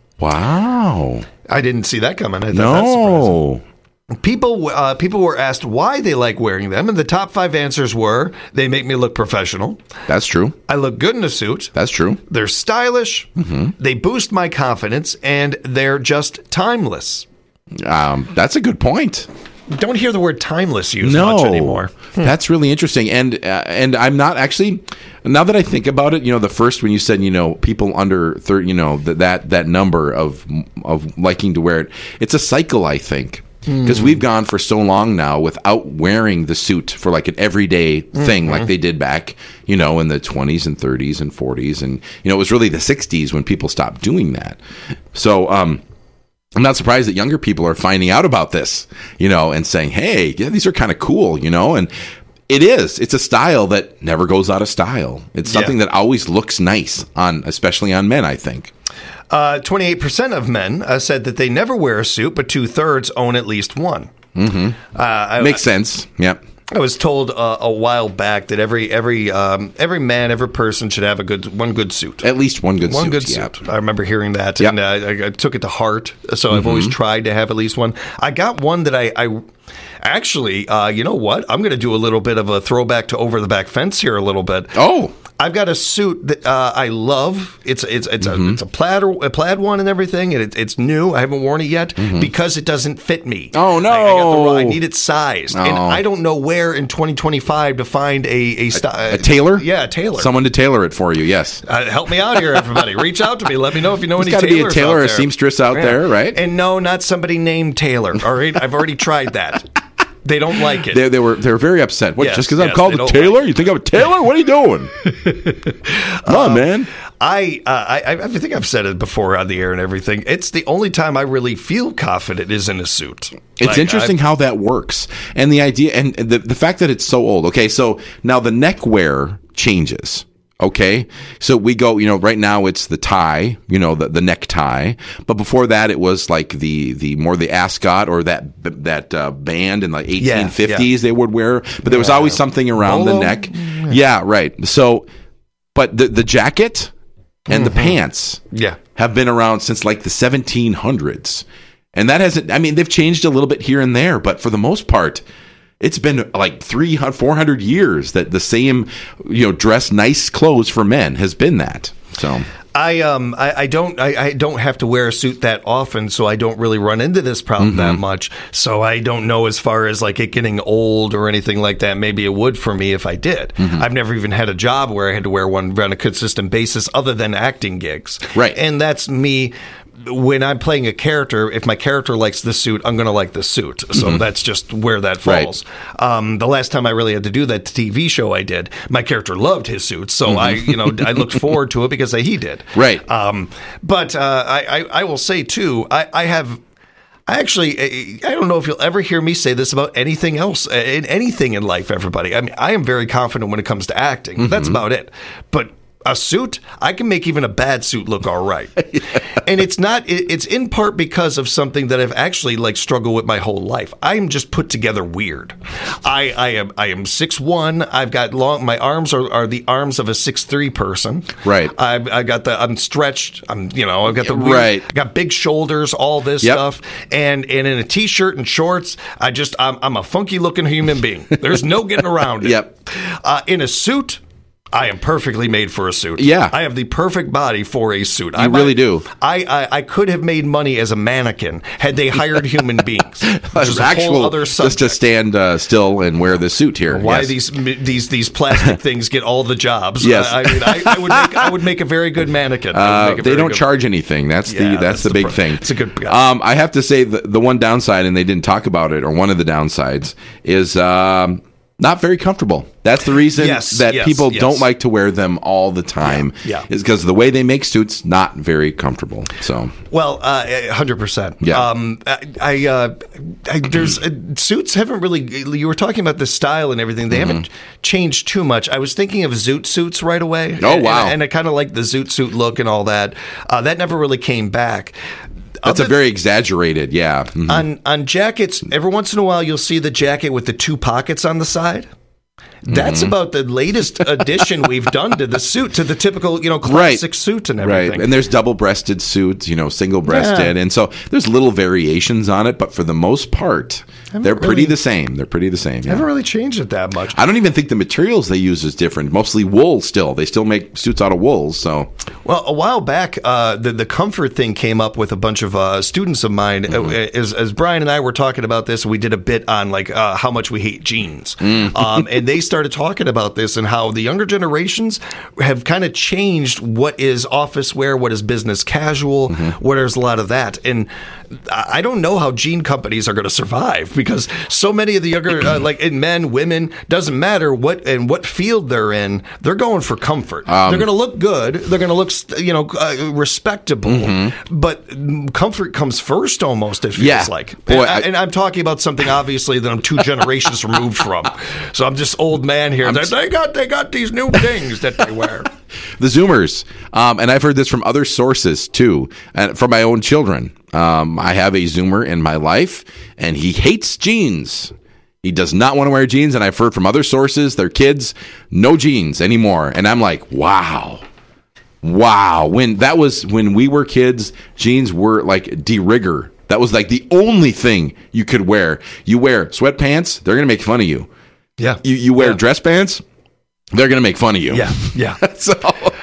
Wow. I didn't see that coming. I thought No. that's surprising. People, uh, people were asked why they like wearing them, and the top five answers were: they make me look professional. That's true. I look good in a suit. That's true. They're stylish. Mm-hmm. They boost my confidence, and they're just timeless. Um, that's a good point. Don't hear the word timeless used no, much anymore. That's really interesting. And uh, and I'm not actually, now that I think about it, you know, the first when you said, you know, people under thirty, you know, that that that number of of liking to wear it, it's a cycle, I think. Because we've gone for so long now without wearing the suit for like an everyday thing Mm-hmm. like they did back, you know, in the twenties and thirties and forties. And, you know, it was really the sixties when people stopped doing that. So, um, I'm not surprised that younger people are finding out about this, you know, and saying, hey, yeah, these are kind of cool, you know, and it is. It's a style that never goes out of style. It's something Yeah. that always looks nice on, especially on men, I think. Uh, twenty-eight percent of men uh, said that they never wear a suit, but two-thirds own at least one. Mm-hmm. Uh, I, Makes sense. Yep. I was told uh, a while back that every every um, every man, every person should have a good one good suit. At least one good one suit. good Yep. suit. I remember hearing that, Yep. and uh, I, I took it to heart. So I've Mhm. always tried to have at least one. I got one that I. I Actually, uh, you know what? I'm going to do a little bit of a throwback to Over the Back Fence here a little bit. Oh. I've got a suit that uh, I love. It's it's it's Mm-hmm. a it's a plaid a plaid one and everything, and it, it's new. I haven't worn it yet because it doesn't fit me. Oh no! I, I, got the, wrong- I need it sized, and Oh. I don't know where in twenty twenty-five to find a a, sti- A tailor? Yeah, a tailor. Someone to tailor it for you, yes. Uh, help me out here, everybody. Reach out to me. Let me know if you know There's any gotta be a tailors tailor out or a there. seamstress out there, right? And no, not somebody named Taylor. All right, I've already tried that. They don't like it. They, they were they were very upset. What, Yes, just because I'm yes, called they a don't tailor? You think I'm a tailor? What are you doing? Come on, man. I, uh, I I think I've said it before on the air and everything. It's the only time I really feel confident is in a suit. It's Like, interesting I- how that works. And the idea and the, the fact that it's so old. Okay, so now the neckwear changes. Okay, so we go, you know, right now it's the tie, you know, the, the necktie. But before that, it was like the, the more the ascot or that that uh, band in the eighteen fifties they would wear. But there was Yeah. always something around Bolo? the neck. Yeah, right. So, but the the jacket and the pants Yeah. have been around since like the seventeen hundreds. And that hasn't, I mean, they've changed a little bit here and there, but for the most part, it's been like three hundred, four hundred years that the same, you know, dress nice clothes for men has been that. So I um I, I don't I, I don't have to wear a suit that often, so I don't really run into this problem that Mm-hmm. much. So I don't know as far as like it getting old or anything like that. Maybe it would for me if I did. Mm-hmm. I've never even had a job where I had to wear one on a consistent basis other than acting gigs. Right. And that's me when I'm playing a character, if my character likes this suit, I'm going to like this suit. So Mhm. that's just where that falls. Right. Um, the last time I really had to do that T V show I did, my character loved his suit, so Mhm. I, you know, I looked forward to it because he did. Right. Um, but uh, I, I, I will say too, I, I have. I actually, I don't know if you'll ever hear me say this about anything else, in anything in life, everybody. I mean, I am very confident when it comes to acting. Mm-hmm. That's about it. But a suit, I can make even a bad suit look all right. Yeah. And it's not, it's in part because of something that I've actually like struggled with my whole life. I'm just put together weird. I, I am I am six one. I've got long, my arms are, are the arms of a six three person. Right. I've I got the, I'm stretched. I'm, you know, I've got the weird, right. I got big shoulders, all this Yep. stuff. And, and in a t-shirt and shorts, I just, I'm, I'm a funky looking human being. There's no getting around it. Yep. Uh, in a suit, I am perfectly made for a suit. Yeah. I have the perfect body for a suit. You I really might- do. I, I I could have made money as a mannequin had they hired human beings. Which is a Actual, whole other just subject. to stand uh, still and wear the suit here. Why Yes. these these these plastic things get all the jobs? Yes. I, I mean, I, I would make I would make a very good mannequin. I would Uh, make a they very don't good- charge anything. That's the Yeah, that's, that's the the big pro- thing. it's a good- Um, I have to say the the one downside, and they didn't talk about it, or one of the downsides is um, not very comfortable. That's the reason Yes, that yes, people yes. don't like to wear them all the time. Yeah, yeah. Is because the way they make suits not very comfortable. So Well, uh, one hundred percent. Yeah. Um, I, I, uh, I there's uh, suits haven't really. You were talking about the style and everything. They Mm-hmm. haven't changed too much. I was thinking of zoot suits right away. Oh, And- wow. And, and I kind of like the zoot suit look and all that. Uh, that never really came back. that's Other a very exaggerated. Yeah. Mhm. on on jackets, every once in a while you'll see the jacket with the two pockets on the side. That's Mhm. about the latest addition we've done to the suit, to the typical, you know, classic suit and everything. Right. And there's double-breasted suits, you know, single-breasted. Yeah. And so there's little variations on it, but for the most part, Haven't they're pretty really- the same. They're pretty the same. Yeah. Haven't really changed it that much. I don't even think the materials they use is different. Mostly wool still. They still make suits out of wool, so Well, a while back, uh, the the comfort thing came up with a bunch of uh, students of mine. Mm-hmm. Uh, As, as Brian and I were talking about this, we did a bit on like uh, how much we hate jeans, Mm. um, and they started talking about this and how the younger generations have kind of changed what is office wear, what is business casual, Mm-hmm. what there's a lot of that, and I I don't know how jean companies are going to survive because so many of the younger, uh, like in men, women, doesn't matter what and what field they're in, they're going for comfort. Um, they're going to look good. They're going to look, you know, uh, respectable. Mm-hmm. But comfort comes first, almost. It feels Yeah. like. Boy, and, I, and I'm talking about something obviously that I'm two generations removed from. So I'm just old man here. They, they got they got these new things that they wear. the Zoomers, um, and I've heard this from other sources too, and from my own children. Um, I have a Zoomer in my life, and he hates jeans. He does not want to wear jeans, and I've heard from other sources, their kids, no jeans anymore. And I'm like, wow. Wow. When that was when we were kids, jeans were like de rigueur. That was like the only thing you could wear. You wear sweatpants, they're going to make fun of you. Yeah. You you wear dress pants, they're going to make fun of you. Yeah, yeah. so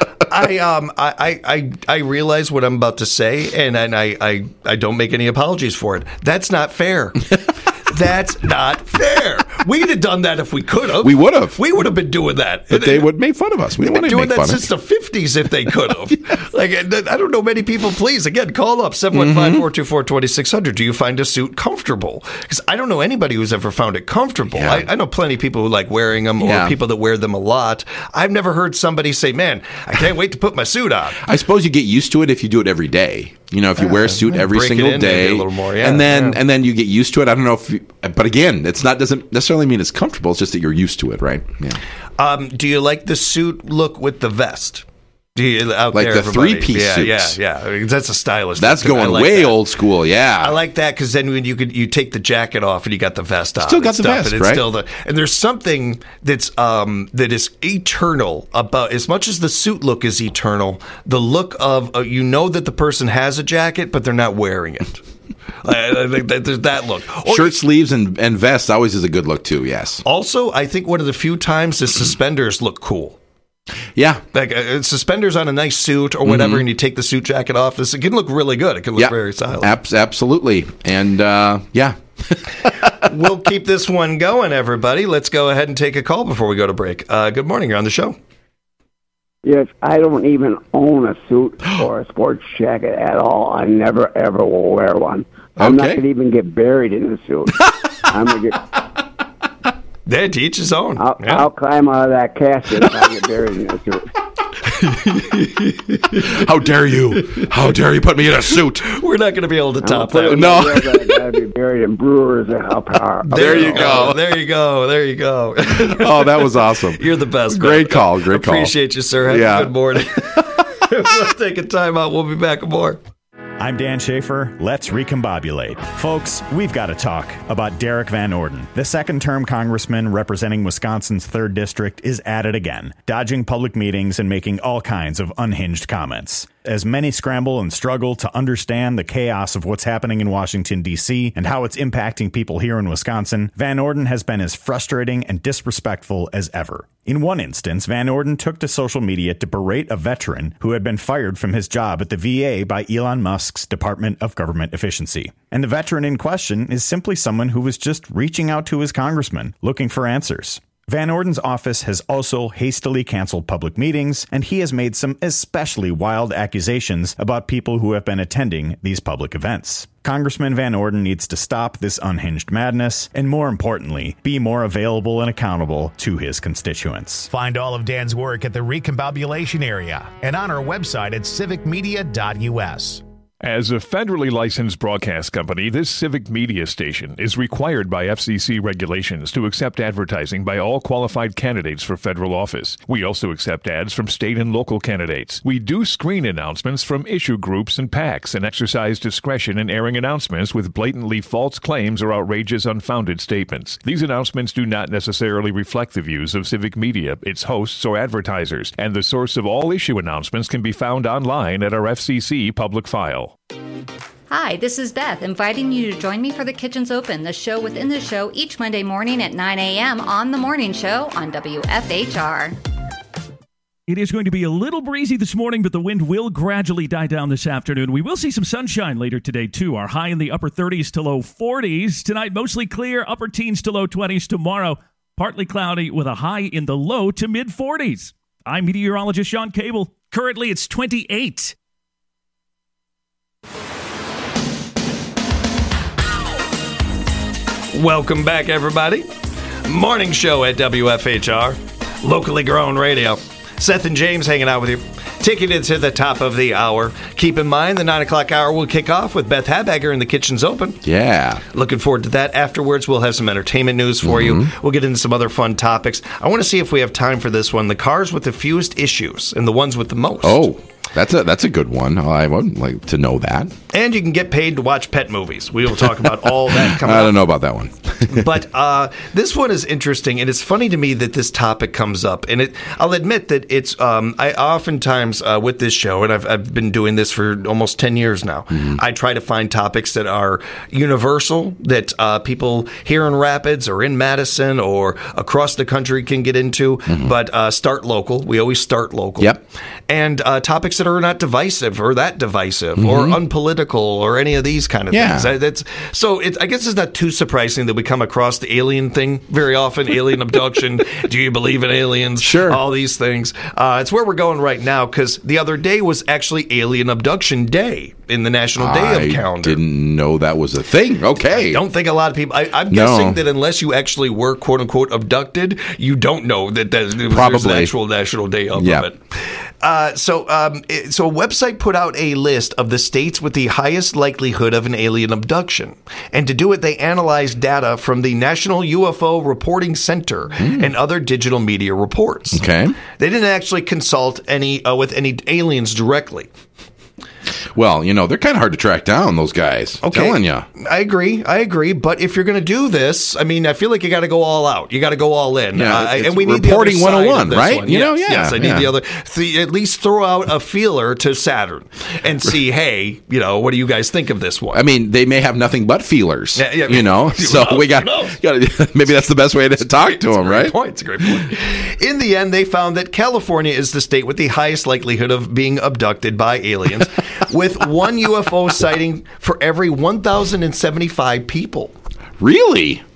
I um I, I I realize what I'm about to say, and and I I, I don't make any apologies for it. That's not fair. That's not fair. We'd have done that if we could have. We would have. We would have been doing that. But they would make fun of us. We They've don't want been to doing make that fun since of the fifties if they could have. Like, I don't know many people. Please, again, call up seven one five, four two four, two six zero zero. Do you find a suit comfortable? Because I don't know anybody who's ever found it comfortable. Yeah. I, I know plenty of people who like wearing them or Yeah. people that wear them a lot. I've never heard somebody say, man, I can't wait to put my suit on. I suppose you get used to it if you do it every day. You know, if you wear a suit yeah, every break it single in maybe day, a little more, yeah, and then yeah. and then you get used to it. I don't know if, you, but again, it's not doesn't necessarily mean it's comfortable. It's just that you're used to it, right? Yeah. Um, do you like the suit look with the vest? Do you, out Like there, the everybody? three-piece yeah, suits. Yeah, yeah, I mean, that's a stylish. That's look. I going like way that. old school. Yeah, I like that because then when you could you take the jacket off and you got the vest on, Still got and the stuff, vest, and it's right? still the and there's something that's um that is eternal about as much as the suit look is eternal. The look of uh, you know that the person has a jacket, but they're not wearing it. I, I think that there's that look. Or- shirt sleeves and and vests always is a good look too. Yes. Also, I think one of the few times the suspenders look cool. Yeah, like uh, suspenders on a nice suit or whatever, Mhm. and you take the suit jacket off. This it can look really good. It can look Yeah. very stylish. Abs- absolutely. And uh, yeah, We'll keep this one going, everybody. Let's go ahead and take a call before we go to break. Uh, good morning. You're on the show. Yes, I don't even own a suit or a sports jacket at all. I never, ever will wear one. I'm Okay. not going to even get buried in a suit. I'm going to get... Yeah, to each his own. I'll, Yeah. I'll climb out of that casket if I get buried in a suit. How dare you? How dare you put me in a suit? We're not going to be able to top Put it that. in No. my will that I gotta be buried in Brewers and up power. There you go. There you go. There you go. Oh, that was awesome. You're the best. Great man. call. Great call. Appreciate you, sir. Have Yeah. a good morning. We'll take a time out. We'll be back with more. I'm Dan Schaefer. Let's recombobulate. Folks, we've got to talk about Derek Van Orden. The second-term congressman representing Wisconsin's third District is at it again, dodging public meetings and making all kinds of unhinged comments. As many scramble and struggle to understand the chaos of what's happening in Washington, D C, and how it's impacting people here in Wisconsin, Van Orden has been as frustrating and disrespectful as ever. In one instance, Van Orden took to social media to berate a veteran who had been fired from his job at the V A by Elon Musk's Department of Government Efficiency. And the veteran in question is simply someone who was just reaching out to his congressman, looking for answers. Van Orden's office has also hastily canceled public meetings, and he has made some especially wild accusations about people who have been attending these public events. Congressman Van Orden needs to stop this unhinged madness, and more importantly, be more available and accountable to his constituents. Find all of Dan's work at the Recombobulation Area and on our website at civic media dot u s. As a federally licensed broadcast company, this civic media station is required by F C C regulations to accept advertising by all qualified candidates for federal office. We also accept ads from state and local candidates. We do screen announcements from issue groups and PACs and exercise discretion in airing announcements with blatantly false claims or outrageous, unfounded statements. These announcements do not necessarily reflect the views of civic media, its hosts, or advertisers, and the source of all issue announcements can be found online at our F C C public file. Hi, this is Beth, inviting you to join me for The Kitchen's Open, the show within the show, each Monday morning at nine a.m. on The Morning Show on W F H R. It is going to be a little breezy this morning, but the wind will gradually die down this afternoon. We will see some sunshine later today, too. Our high in the upper thirties to low forties. Tonight, mostly clear, upper teens to low twenties. Tomorrow, partly cloudy with a high in the low to mid forties. I'm meteorologist Sean Cable. Currently, it's twenty-eight. Welcome back, everybody. Morning show at W F H R, locally grown radio. Seth and James hanging out with you. Taking it to the top of the hour. Keep in mind, the nine o'clock hour will kick off with Beth Habegger and The Kitchen's Open. Yeah. Looking forward to that. Afterwards, we'll have some entertainment news for Mm-hmm. you. We'll get into some other fun topics. I want to see if we have time for this one. The cars with the fewest issues and the ones with the most. Oh, that's a that's a good one. I would like to know that. And you can get paid to watch pet movies. We will talk about all that coming I up. don't know about that one. But uh, this one is interesting, and it's funny to me that this topic comes up. And it, I'll admit that it's um, I oftentimes uh, with this show, and I've, I've been doing this for almost ten years now, Mm-hmm. I try to find topics that are universal, that uh, people here in Rapids or in Madison or across the country can get into, Mm-hmm. but uh, start local. We always start local. Yep. And uh, topics that are not divisive or that divisive Mm-hmm. or unpolitical or any of these kind of Yeah. things. I, that's, so it, I guess it's not too surprising that we come across the alien thing very often, alien abduction. Do you believe in aliens? Sure. All these things. Uh, it's where we're going right now because the other day was actually Alien Abduction Day in the National Day I of Calendar. didn't know that was a thing. Okay. I don't think a lot of people. I, I'm No. guessing that unless you actually were "quote unquote" abducted, you don't know that that it was, Probably. there's an actual National Day of Yep. it. Uh, so, um, it- so a website put out a list of the states with the highest likelihood of an alien abduction, and to do it, they analyzed data from the National U F O Reporting Center and other digital media reports. Okay. They didn't actually consult any uh, with any aliens directly. Well, you know, they're kind of hard to track down, those guys. I'm Okay. telling you. I agree. I agree. But if you're going to do this, I mean, I feel like you got to go all out. You got to go all in. Yeah, uh, it's and we need reporting the other side one oh one, of this right? one. You know, Yes, yeah, Yes, I need yeah. the other. Th- at least throw out a feeler to Saturn and see, hey, you know, what do you guys think of this one? I mean, they may have nothing but feelers. Yeah, yeah. You know, Who so knows? we got, Who knows? got maybe that's the best way to talk to them, right? Point. It's a great point. In the end, they found that California is the state with the highest likelihood of being abducted by aliens, with one U F O sighting for every one thousand seventy-five people. Really?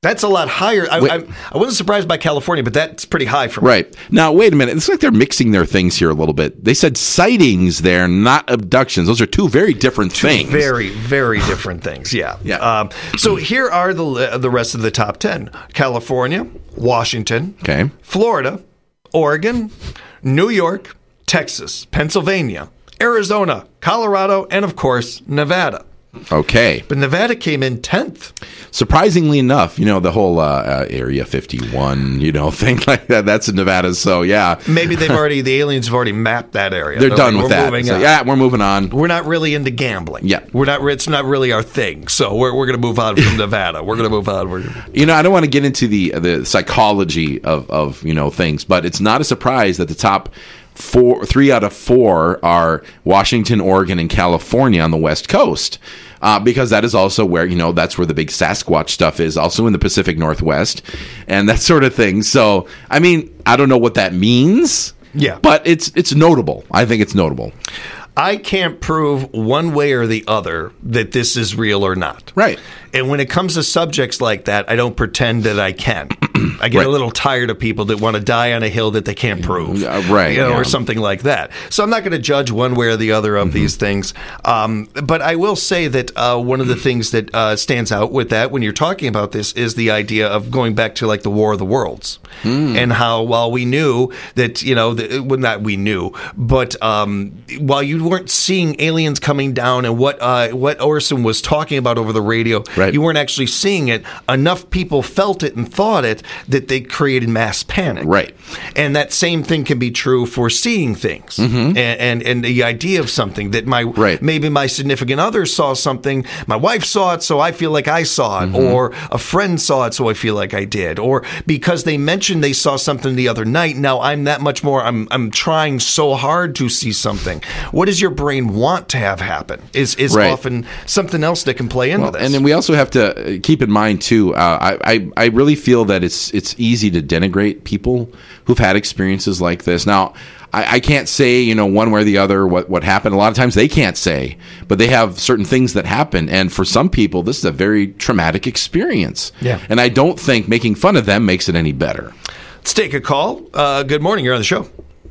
That's a lot higher. I, I, I wasn't surprised by California, but that's pretty high for me. Right. Now, wait a minute. It's like they're mixing their things here a little bit. They said sightings there, not abductions. Those are two very different two things. Very, very different things. Yeah. Yeah. Um, so here are the the rest of the top ten: California, Washington, okay, Florida, Oregon, New York, Texas, Pennsylvania, Arizona, Colorado, and of course, Nevada. Okay. But Nevada came in tenth. Surprisingly enough, you know, the whole uh, uh, Area fifty-one, you know, thing like that, that's in Nevada. So, yeah. Maybe they've already, the aliens have already mapped that area. They're, They're done like, with we're that. Moving So, on. yeah, we're moving on. We're not really into gambling. Yeah. We're not, it's not really our thing. So we're, we're going to move on from Nevada. We're going to move on. We're gonna... You know, I don't want to get into the the psychology of, of, you know, things, but it's not a surprise that the top four, three out of four are Washington, Oregon, and California on the West Coast. Uh, because that is also where, you know, that's where the big Sasquatch stuff is, also in the Pacific Northwest and that sort of thing. So, I mean, I don't know what that means. Yeah. But it's it's notable. I think it's notable. I can't prove one way or the other that this is real or not. Right. And when it comes to subjects like that, I don't pretend that I can. I get Right. a little tired of people that want to die on a hill that they can't prove. Uh, right, You know, yeah. or something like that. So I'm not going to judge one way or the other of Mm-hmm. these things. Um, but I will say that uh, one of the things that uh, stands out with that when you're talking about this is the idea of going back to like the War of the Worlds. Mm. And how while we knew that, you know, the, well, not we knew, but um, while you weren't seeing aliens coming down and what uh, what Orson was talking about over the radio, Right. you weren't actually seeing it. Enough people felt it and thought it that they created mass panic. Right. And that same thing can be true for seeing things. Mhm. And, and and the idea of something that my Right. maybe my significant other saw something, my wife saw it, so I feel like I saw it, Mhm. or a friend saw it, so I feel like I did, or because they mentioned they saw something the other night, now I'm that much more. I'm I'm trying so hard to see something. What does your brain want to have happen? Is is Right. often something else that can play into Well, this. and then we also have to uh, keep in mind too. Uh, I, I I really feel that it's it's easy to denigrate people who've had experiences like this. Now, I, I can't say you know one way or the other what what happened. A lot of times they can't say, but they have certain things that happen, and for some people, this is a very traumatic experience. Yeah. And I don't think making fun of them makes it any better. Let's take a call. Uh, good morning. You're on the show.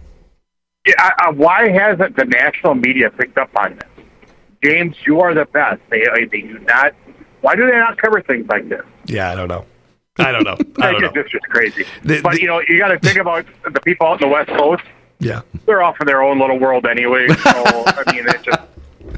Yeah, uh, why hasn't the national media picked up on this? James, you are the best. They they do not. Why do they not cover things like this? Yeah, I don't know. I don't know. I don't know. This is just crazy. The- but the- you know, you got to think about the people out in the West Coast. Yeah. They're off in their own little world anyway. So I mean, it just.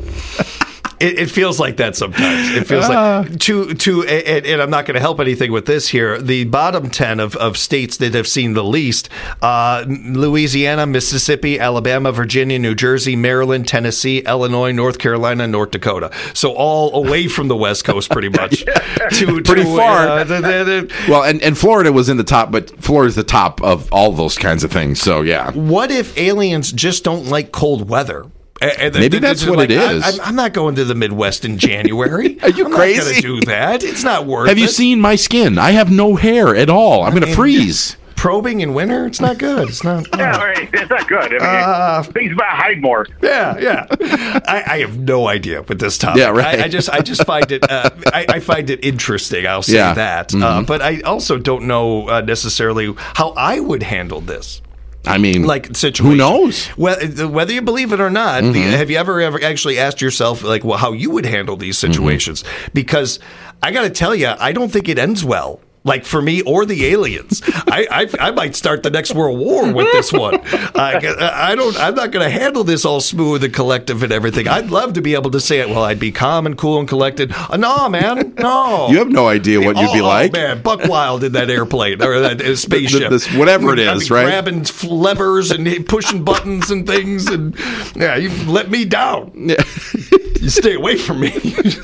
It, it feels like that sometimes. It feels Uh. like to to and, and I'm not going to help anything with this here. The bottom ten of, of states that have seen the least: uh, Louisiana, Mississippi, Alabama, Virginia, New Jersey, Maryland, Tennessee, Illinois, North Carolina, North Dakota. So all away from the West Coast, pretty much. to, Pretty to, far. uh, the, the, the, Well, and, and Florida was in the top, but Florida's the top of all those kinds of things. So yeah. what if aliens just don't like cold weather? And Maybe that's what it is. I, I'm not going to the Midwest in January. Are you I'm crazy? not going to do that. It's not worth Have you it. seen my skin? I have no hair at all. I'm going to freeze. Probing in winter? It's not good. It's not. Yeah, right. It's not good. I mean, Uh, things about hide more. Yeah, yeah. I, I have no idea with this topic. Yeah, right. I, I just, I just find it, uh, I, I find it interesting. I'll say Yeah. that. Uh, Mhm. but I also don't know uh, necessarily how I would handle this. I mean, like situation. who knows? Whether, whether you believe it or not, Mhm. the, have you ever ever actually asked yourself like, well, how you would handle these Mm-hmm. situations? Because I got to tell you, I don't think it ends well. Like for me or the aliens, I, I I might start the next world war with this one. I, I don't. I'm not going to handle this all smooth and collective and everything. I'd love to be able to say it. Well, I'd be calm and cool and collected. Uh, no, man, no. You have no idea what you'd be Oh, like. Oh, man, buck wild in that airplane or that uh, spaceship. This- whatever it I'd is, be right? Grabbing levers and pushing buttons and things, and yeah, you let me down. You stay away from me.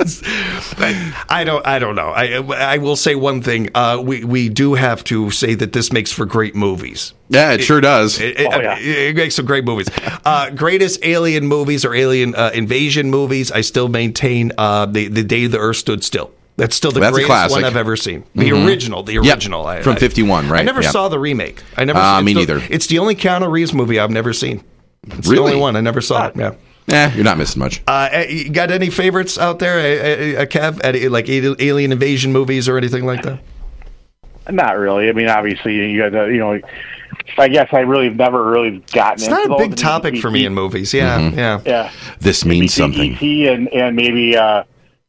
I, I don't. I don't know. I I will say one thing. Uh, we we do have to say that this makes for great movies. Yeah, it, sure does. It, it, it makes some great movies. Uh, greatest alien movies or alien uh, invasion movies. I still maintain uh, the the Day the Earth Stood Still. That's still the That's a greatest classic. one I've ever seen. The Mhm. original, the Yep, original. I, from I- fifty-one, right? I never Yep. saw the remake. I never. Uh, it's me the- neither. It's the only Keanu Reeves movie I've never seen. It's Really? the only one I never saw. It. Yeah. Eh, you're not missing much. Uh, you got any favorites out there, uh, uh, Kev? Any, like alien invasion movies or anything like that? Not really. I mean, obviously, you guys, uh, you know, I guess I really have never really gotten It's into not a those. big topic for me in movies. Yeah, Mhm. yeah. Yeah. This means something. E T and, and maybe uh,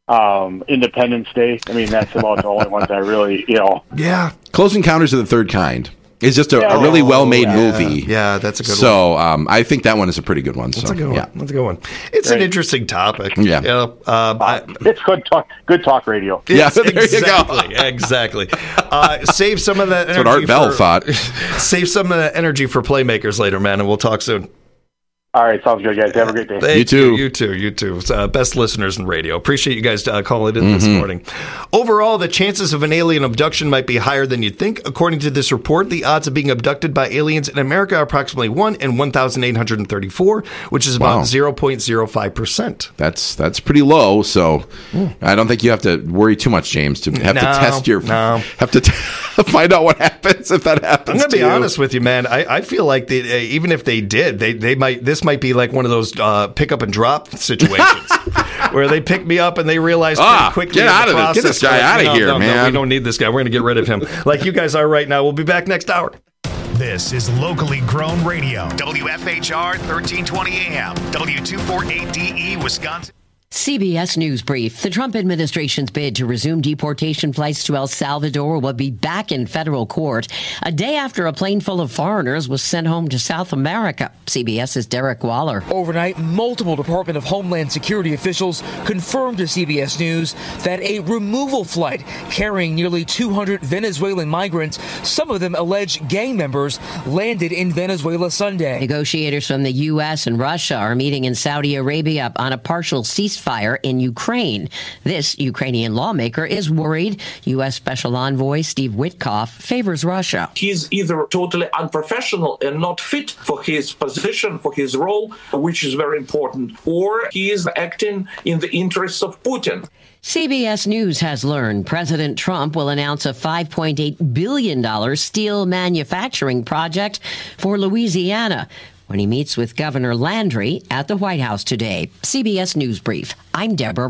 um, Independence Day. I mean, that's about the only ones I really, you know. Yeah. Close Encounters of the Third Kind is just a, Yeah. a really well-made yeah. movie. Yeah, that's a good so, um, I think that one is a pretty good one. That's so, a good one. Yeah. That's a good one. It's an Right. interesting topic. Yeah. You know, um, I- It's good talk. Good talk radio. Yeah, Yes, there you go. exactly, exactly. Uh, save some of that That's energy. what Art Bell for, thought. Save some of that energy for playmakers later, man, and we'll talk soon. All right, sounds good, guys. Have a great day. Thank You too. You too. You too. Uh, best listeners in radio. Appreciate you guys uh, calling in this Mhm. morning. Overall, the chances of an alien abduction might be higher than you'd think. According to this report, the odds of being abducted by aliens in America are approximately one in one thousand eight hundred thirty-four, which is about Wow. zero point zero five percent. That's that's pretty low. So I don't think you have to worry too much, James, to have No, to test your no. have to t- find out what happens if that happens. I'm going to be you. honest with you, man. I, I feel like they, uh, even if they did, they they might this might be like one of those uh, pick up and drop situations where they pick me up and they realize pretty Ah, quickly. get in the out of it. Get process, this guy like, out of no, here, no, no, man. we don't need this guy. We're going to get rid of him, like you guys are right now. We'll be back next hour. This is locally grown radio. W F H R thirteen twenty A M. W two forty-eight D E, Wisconsin. C B S News Brief. The Trump administration's bid to resume deportation flights to El Salvador will be back in federal court a day after a plane full of foreigners was sent home to South America. CBS's Derek Waller. Overnight, multiple Department of Homeland Security officials confirmed to C B S News that a removal flight carrying nearly two hundred Venezuelan migrants, some of them alleged gang members, landed in Venezuela Sunday. Negotiators from the U S and Russia are meeting in Saudi Arabia on a partial ceasefire in Ukraine. This Ukrainian lawmaker is worried U S Special Envoy Steve Witkoff favors Russia. He's either totally unprofessional and not fit for his position, for his role, which is very important, or he is acting in the interests of Putin. C B S News has learned President Trump will announce a five point eight billion dollars steel manufacturing project for Louisiana when he meets with Governor Landry at the White House today. C B S News Brief. I'm Deborah